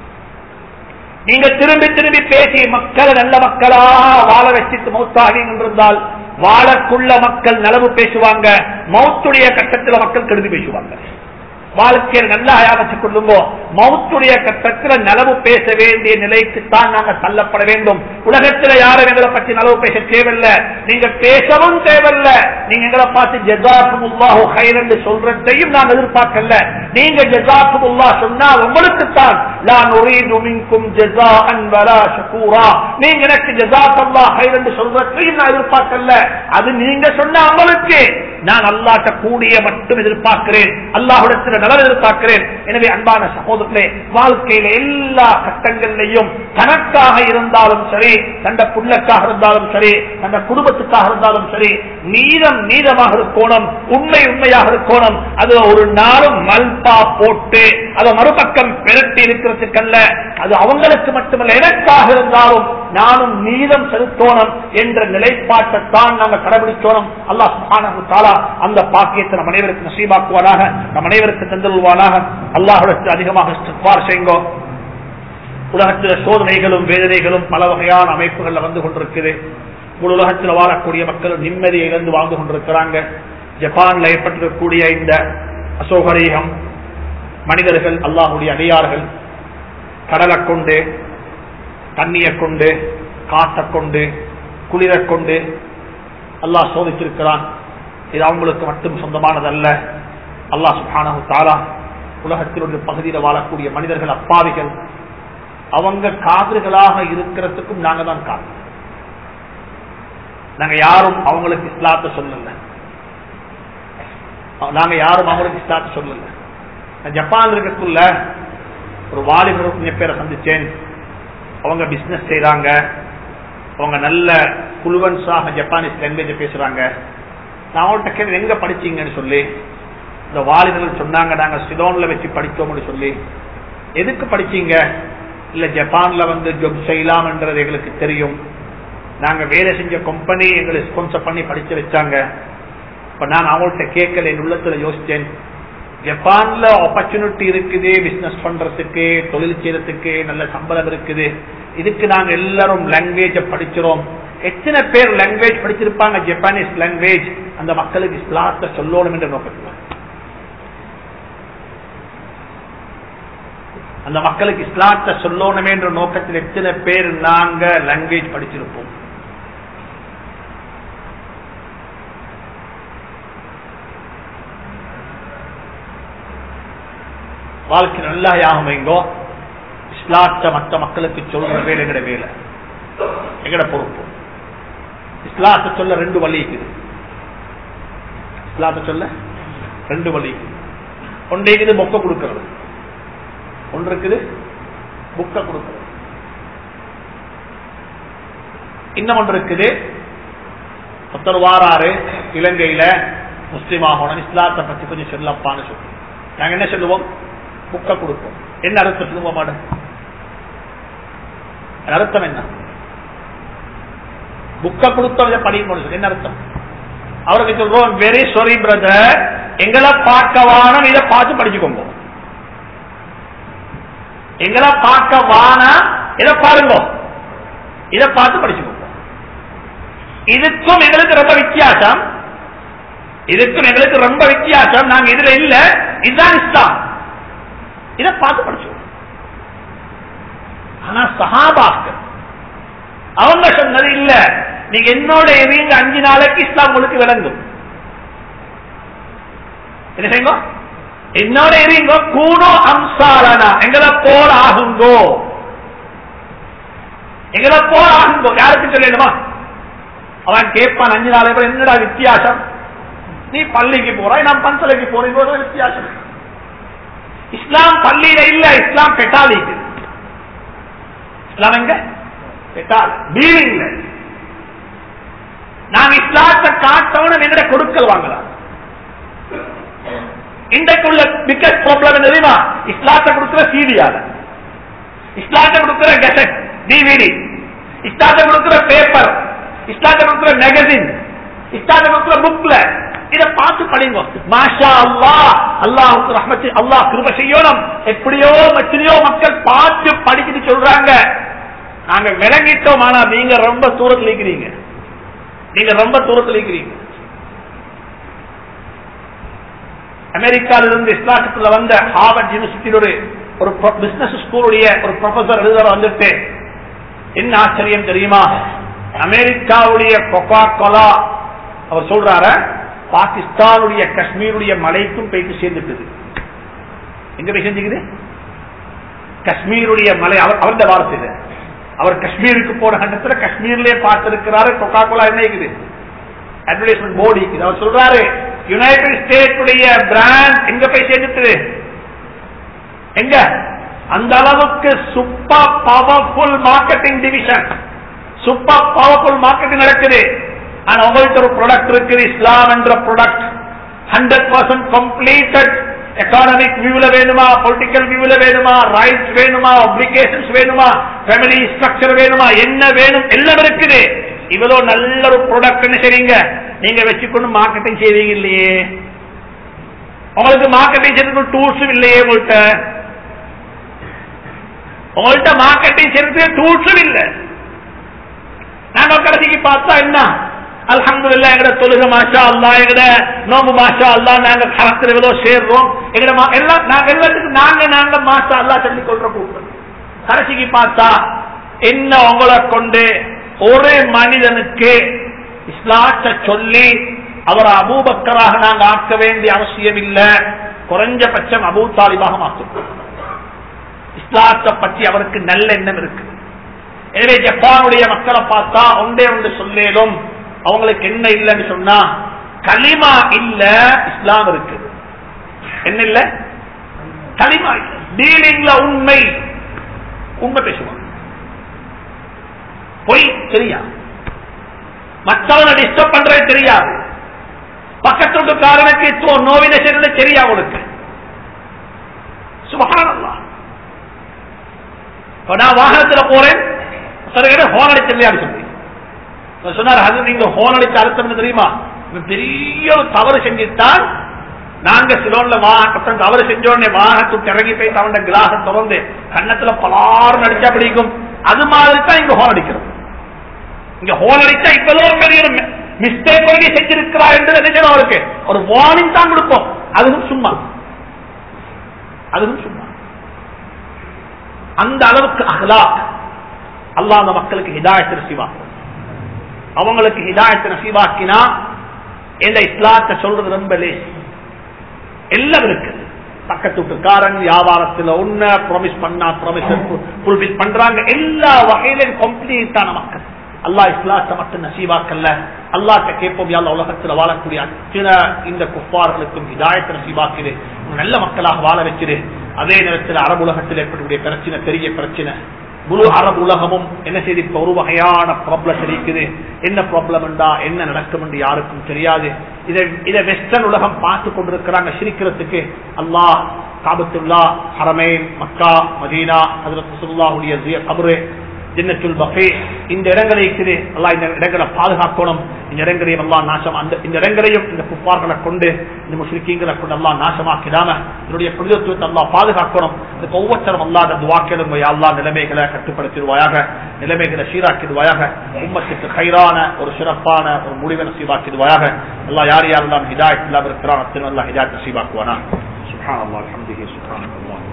நீங்க திரும்பி திரும்பி பேசி மக்களை நல்ல மக்களா வாழ வச்சிட்டு மௌத்தாகி இருந்தால் வாழக்குள்ள மக்கள் நலவு பேசுவாங்க, மௌத்துடைய கட்டத்தில் மக்கள் கெடுதி பேசுவாங்க. வாழ்க்கையில் நல்லா ஆயாமச்சுக் கொள்ளுங்கோ. மௌத்துடைய கட்டத்தில் நலவு பேச வேண்டிய நிலைக்குத்தான் நாங்கள் தள்ளப்பட வேண்டும். உலகத்தில் யாரும் எங்களை பற்றி நலவு பேச தேவையில்லை, நீங்க பேசவும் தேவையில்லை. நீங்க எங்களை பார்த்து ஜஸாக்குமுல்லாஹு கைர் என்று சொல்றதையும் நான் எதிர்பார்க்கல. நீங்க ஜஸாக்குமுல்லாஹ் சொன்னா உங்களுக்குத்தான், லா நுரீது மின்கும் ஜஸாஅன் வலா ஷுகூரா, நீங்க எனக்கு ஜஸாக்கல்லாஹ் கைர் என்று சொல்றதையும் நான் எதிர்பார்க்கல. அது நீங்க சொன்ன உங்களுக்கு நான் அல்லாஹ்ட்ட கூடிய மட்டும் எதிர்பார்க்கிறேன், அல்லாஹ்விடத்தில் நலன் எதிர்பார்க்கிறேன். எனவே அன்பான சகோதரர்களே, வாழ்க்கையில எல்லா கட்டங்களிலையும் தனக்காக இருந்தாலும் சரி, தந்த புள்ளக்காக இருந்தாலும் சரி, தந்த குடும்பத்துக்காக இருந்தாலும் சரி, நீதமாக இருக்கணும், உண்மையாக இருக்கணும். அது ஒரு நாளும் மல்பா போட்டு அதை மறுபக்கம் பெருட்டி இருக்கிறதுக்கல்ல, அது அவங்களுக்கு மட்டுமல்ல எனக்காக இருந்தாலும் நானும் நீதம் செலுத்தோணும் என்ற நிலைப்பாட்டைத்தான் நாங்கள் கடைபிடிச்சோம். அல்லாஹ் சுப்ஹானஹு வ தஆலா அந்த பாக்கியத்தை நம் அனைவருக்கு நசீபாக்குவானாக, நம் அனைவருக்கு தந்தல்வானாக. அல்லாஹ்விடத்தில் அதிகமாக இஸ்திக்பார் செய்யுங்கோ. உலகத்தில் சோதனைகளும் வேதனைகளும் பல வகையான அமைப்புகள்ல வந்து கொண்டிருக்குது. முழு உலகத்தில் வாழக்கூடிய மக்கள் நிம்மதியை இழந்து வாழ்ந்து கொண்டிருக்கிறாங்க. ஜப்பான்ல ஏற்பட்டிருக்கக்கூடிய இந்த அசோகரீகம், மனிதர்கள் அல்லாஹ்வுடைய அடியார்கள் கடலை கொண்டு, தண்ணியை கொண்டு, காற்றை கொண்டு, குளிரை கொண்டு அல்லாஹ் சோதித்திருக்கிறான். இது அவங்களுக்கு மட்டும் சொந்தமானதல்ல. அல்லாஹ் சுப்ஹானஹு வ தஆலா உலகத்தில் ஒரு பகுதியில் வாழக்கூடிய மனிதர்கள் அப்பாவிகள், அவங்க காவிர்களாக இருக்கிறதுக்கும் நாங்க தான் காரணம். நாங்க யாரும் அவங்களுக்கு இஸ்லாத்தை சொல்லல, நாங்க யாரும் அவங்களுக்கு இஸ்லாத்தை சொல்லல. ஜப்பான் இருக்கக்குள்ள ஒரு வாலிபர் கொஞ்சம் பேரை சந்திச்சேன். அவங்க பிசினஸ் செய்யறாங்க, அவங்க நல்ல குளுவன்ஸாக ஜப்பானீஸ் லாங்குவேஜ் பேசுறாங்க. நான் அவங்கள்ட்ட கேட்டு எங்க படிச்சீங்கன்னு சொல்லி, இந்த வாலிபர்கள் சொன்னாங்க, நாங்க சிலோன்ல வச்சு படித்தோம்னு சொல்லி. எதுக்கு படிச்சீங்க? இல்ல ஜப்பான்ல வந்து ஜாப் செய்யலாம் என்றது எங்களுக்கு தெரியும், நாங்க வேலை செஞ்ச கம்பெனி எங்களை ஸ்பான்சர் பண்ணி படிச்சு வச்சாங்க. இப்ப நான் அவங்கள்ட்ட கேட்கல, என் உள்ளத்துல யோசிச்சேன், ஜப்பான்ல ஆப்பர்ச்சுனிட்டி இருக்குது பிசினஸ் பண்றதுக்கு, தொழில் செய்யறதுக்கு, நல்ல சம்பளம் இருக்குது. இதுக்கு நாங்க எல்லாரும் லாங்குவேஜ படிச்சிரோம். எத்தனை பேர் லாங்குவேஜ் படிச்சிருப்பாங்க, ஜப்பானீஸ் லாங்குவேஜ், அந்த மக்களுக்கு இஸ்லாத்தை சொல்லணும் என்ற நோக்கத்தில், அந்த மக்களுக்கு இஸ்லாத்தை சொல்லணுமே என்ற நோக்கத்தில் எத்தனை பேர் நாங்க லாங்குவேஜ் படிச்சிருப்போம்? வாழ்க்கை நல்லா யாகமைங்கோ. இஸ்லாத்தை மற்ற மக்களுக்கு சொல்ற வேலை எங்கட வேலை, எங்கட பொறுப்பு. இஸ்லாத்தை சொல்ல ரெண்டு வழி இருக்குது. இஸ்லாத்தை சொல்ல ரெண்டு வழி. ஒன்று இருக்குது மொக்க கொடுக்கிறது, ஒன்று இருக்குது புக்க கொடுக்கிறது. இன்னும் ஒன்று இருக்குது, ஒருத்தர் வாராரு இலங்கையில முஸ்லீம் ஆகணும், இஸ்லாத்தை பத்தி கொஞ்சம் சொல்லப்பான்னு சொல்லி நாங்க என்ன சொல்லுவோம்? புக்க கொடுப்போம். என்ன அர்த்தம் சொல்லுவோம்? மாட அர்த்தம் என்ன? புக்க கொடுத்தவங்க படிக்கணும். என்ன அர்த்தம்? அவருக்கு சொல்றோம், வெரி சாரி பிரதர், எங்களை பார்க்கவான இதை பார்த்து படிச்சுக்கோங்க, எங்களை பார்க்கவான இதை பாருங்க, இதை பார்த்து படிச்சுக்கோங்க. இதுக்கும் எங்களுக்கு ரொம்ப வித்தியாசம், இதுக்கும் எங்களுக்கு ரொம்ப வித்தியாசம். நாங்க இதுல இல்ல, இதுதான் இஸ்லாம், இதை பார்த்து படிச்சுக்கோங்க. ஆனா சஹாபாக்கள் அவங்க சொன்னது இல்ல, நீங்க என்னோட எவீங்க 5 நாளைக்கு இஸ்லாம் உங்களுக்கு விளங்கும். என்ன செய்யுங்க? என்னோட எவீங்க கூனோ அம்சாலனா, எங்களை போல் ஆகுங்கோ, எங்களை போல் ஆகுங்கோ. யாருக்கு சொல்லணுமா? அவன் கேட்பான் 5 நாளை என்னடா வித்தியாசம்? நீ பள்ளிக்கு போறாய், நான் பன்சலைக்கு போறேன், வித்தியாசம். இஸ்லாம் பள்ளியில இல்ல, இஸ்லாம் பெட்டாலிக்கு. இஸ்லாம் எங்க? பெட்டால் டீலிங்ல. நாங்க இஸ்லாத்தை காட்டவன எங்கட கொடுக்கல் வாங்கலாம். இன்றைக்குள்ள பிகஸ்ட் ப்ராப்ளம் என்ன தெரியுமா? இஸ்லாத்தை கொடுக்கிற சீடியால, இஸ்லாத்தை கொடுக்கிற கெசட் டிவிடி, இஸ்லாத்தை கொடுக்கிற பேப்பர், இஸ்லாத்தை கொடுக்கிற மேகசின், இஸ்லாத்தை கொடுக்கிற புக்ல இத பார்த்து படிங்க. மாஷா அல்லாஹ், அல்லாஹ்வுக்கு ரஹ்மத், அல்லாஹ் கிருபை செய்யணும். எப்படியோ எத்தனையோ மக்கள் பார்த்து படிக்கிட்டு சொல்றாங்க. நாங்க விளங்கிட்டோம். ஆனா நீங்க ரொம்ப தூரத்தில் இருக்கிறீங்க, நீங்க ரொம்ப தூரத்தில் இருக்கிறீங்க. அமெரிக்காவிலிருந்து இஸ்லாத்துக்குள்ள வந்த ஹார்வர்ட் யூனிவர்சிட்டியில் ஒரு பிசினஸ் ஸ்கூலுடைய ஒரு ப்ரொஃபசர் எழுத வந்துட்டு என்ன ஆச்சரியம் தெரியுமா? அமெரிக்காவுடைய கொக்கா கோலா அவர் சொல்றாரு பாகிஸ்தானுடைய காஷ்மீருடைய மலைக்கும் போயிட்டு சேர்ந்துட்டு. எங்க போய் சேர்ந்துக்குது? காஷ்மீருடைய மலை. அவருடைய வார்த்தை. அவர் காஷ்மீருக்கு போன கட்டத்துல காஷ்மீர்லயே பார்த்திருக்கிறாரு கொக்கா கோலா என்ன இருக்குது, அட்வர்டைஸ்மெண்ட் போர்டு. அவர் சொல்றாரு யுனைடெட் ஸ்டேட்ஸுடைய பிராண்ட் எங்க போய் சேர்ந்துட்டு, எங்க அந்த அளவுக்கு super powerful marketing division, super powerful marketing நடக்குது. ஆனா உங்கள்கிட்ட ஒரு ப்ராடக்ட் இருக்குது, இஸ்லாம் என்ற ப்ராடக்ட் 100% கம்ப்ளீட்டட். எக்கானமிக் வியூல வேணுமா, பொலிட்டிக்கல் வியூல வேணுமா, ரைட்ஸ் வேணுமா, அப்ளிகேஷன்ஸ் வேணுமா, ஃபேமிலி ஸ்ட்ரக்சர் வேணுமா, என்ன வேணும் எல்லாம் இருக்குது. இவ்வளவு நல்ல ஒரு ப்ராடக்ட் என்ன செய்றீங்க நீங்க வச்சுக்கொண்டு மார்க்கெட்டிங் செய்வீங்க இல்லையே? உங்களுக்கு மார்க்கெட்டிங் செய்யறதுக்கு டூல்ஸும் இல்லையே. உங்கள்கிட்ட மார்க்கெட்டிங் செய்யறதுக்கு டூல்ஸும் இல்லை. நாங்க கடைசிக்கு பார்த்தா என்ன, அல்ஹம்துலில்லாஹ் எங்கட தொழுகை மாஷா அல்லாஹ், எங்கட நோம்பு மாஷா அல்லாஹ், நாங்க கரத்துல எவ்வளவு சேர்றோம், எங்கட எல்லாம் நாங்க எல்லாத்துக்கும் நாங்க மாஷா அல்லாஹ் சொல்லி கொள்ற கூட்டம். கடைசிக்கு பார்த்தா என்ன, உங்களை கொண்டு ஒரு மனிதனுக்கு இஸ்லாத்தை சொல்லி அவரை அபூபக்கராக நாங்க ஆக்க வேண்டிய அவசியம் இல்லை, குறைஞ்சபட்சம் அபூ தாலிபாக மாற்றும். இஸ்லாத்தை பற்றி அவருக்கு நல்ல எண்ணம் இருக்கு. எனவே ஜப்பானுடைய மக்களை பார்த்தா ஒன்றே ஒன்று சொல்லேலும், அவங்களுக்கு என்ன இல்லைன்னு சொன்னா கலிமா இல்ல, இஸ்லாம் இருக்கு. என்ன இல்ல? கலிமா இல்ல. டீலிங்ல உண்மை பேசுவாங்க, பொய் தெரியாது, மற்றவனை டிஸ்டர்ப் பண்றது தெரியாது, பக்கத்து வீட்டுக்காரனுக்கு நோவினை செய்யறது தெரியாது அவனுக்கு. சுப்ஹானல்லாஹ். நான் வாகனத்துல போறேன், ஹோன் அடிச்சிடலையான்னு சொல்லி சொன்னார். அது நீங்க ஹோன் அடிச்ச அர்த்தம் தெரியுமா? பெரிய ஒரு தவறு செஞ்சுட்டால் நாங்க சிலோன்ல வாகனம் தவறு செஞ்சோடனே வாகனத்துக்கு இறங்கி போய் அவன் கிளாஸை திறந்து கண்ணத்துல பலாறு அடிச்சா பிடிக்கும். அது மாதிரி தான் இங்க ஹோன் அடிக்கிறோம். இங்க ஹோன் அடிச்சா இப்பதான் பெரிய மிஸ்டேக் பண்ணி செஞ்சிருக்கிறா என்று நினைச்சோம். அவருக்கு ஒரு வார்னிங் தான் கொடுப்போம். அதுவும் சும்மா, அதுவும் சும்மா. அந்த அளவுக்கு அஹ்லாக் அல்லாஹ் அந்த மக்களுக்கு ஹிதாயத் நசீபாக்கும். அவங்களுக்கு ஹிதாயத் நசீபாக்கினா இந்த இஸ்லாத்தை சொல்றது ரொம்ப லேஸ். எல்லாம் இருக்குது. பக்கத்து வீட்டுக்காரன் வியாபாரத்தில் ஒண்ணு ப்ராமிஸ் பண்ணா ப்ராமிஸ் ஃபுல்ஃபில் பண்றாங்க. எல்லா வகையிலும் கம்ப்ளீட்டான மக்கள். அல்லாஹ் இஸ்லாத்தை மட்டும் நசீபாக்கல்ல, அல்லாஹ்ட்ட கேட்போம், யா அல்லாஹ் உலகத்தில் வாழக்கூடிய அத்தனை இந்த குஃபார்களுக்கும் ஹிதாயத் நசீபாக்கிடு, நல்ல மக்களாக வாழ வச்சிரு. அதே நேரத்தில் அரபு உலகத்தில் ஏற்படக்கூடிய பிரச்சனை பெரிய பிரச்சனை. முழு அரபு உலகமும் என்ன செய்து ஒரு வகையான ப்ராப்ளம் இருக்குது. என்ன ப்ராப்ளம் என்றா என்ன நடக்கும் என்று யாருக்கும் தெரியாது. இதை வெஸ்டர்ன் உலகம் பார்த்து கொண்டிருக்கிறாங்க சிரிக்கிறதுக்கு. அல்லாஹ் காபத்துல்லா, ஹரமைன், மக்கா, மதீனா, ஹஜ்ரத் ரசூலுல்லாஹுடைய கபரு, ஜன்னத்துல் பகீ, இந்த இடங்களை இருக்குது. அல்லாஹ் இந்த இடங்களை பாதுகாக்கணும். இந்த இடங்களையும் அல்லாஹ் நாசம், இந்த இடங்களையும் இந்த குஃபார்களை கொண்டு இந்த முஸ்லிக்கீங்களை கொண்டு அல்லாஹ் நாசமாக்கிடாம என்னுடைய புனிதத்துவத்தை அல்லாஹ் பாதுகாக்கணும். இதுக்கு ஒவ்வொருத்தரும் அல்லாஹ் துஆ கேளுங்க. யா அல்லாஹ் நிலைமைகளை கட்டுப்படுத்திடுவாயாக, நிலைமைகளை சீராக்கிடுவாயாக, உம்மத்துக்கு கைரான ஒரு சிறப்பான ஒரு முடிவை நசீபாக்கிடுவாயாக. அல்லாஹ் யார் யாரெல்லாம் ஹிதாயத் இல்லாமல் இருக்கிறான் அத்தனை அல்லாஹ் ஹிதாயத் நசீபாக்குவானா. சுப்ஹானல்லாஹ் வபிஹம்திஹி சுப்ஹானல்லாஹ்.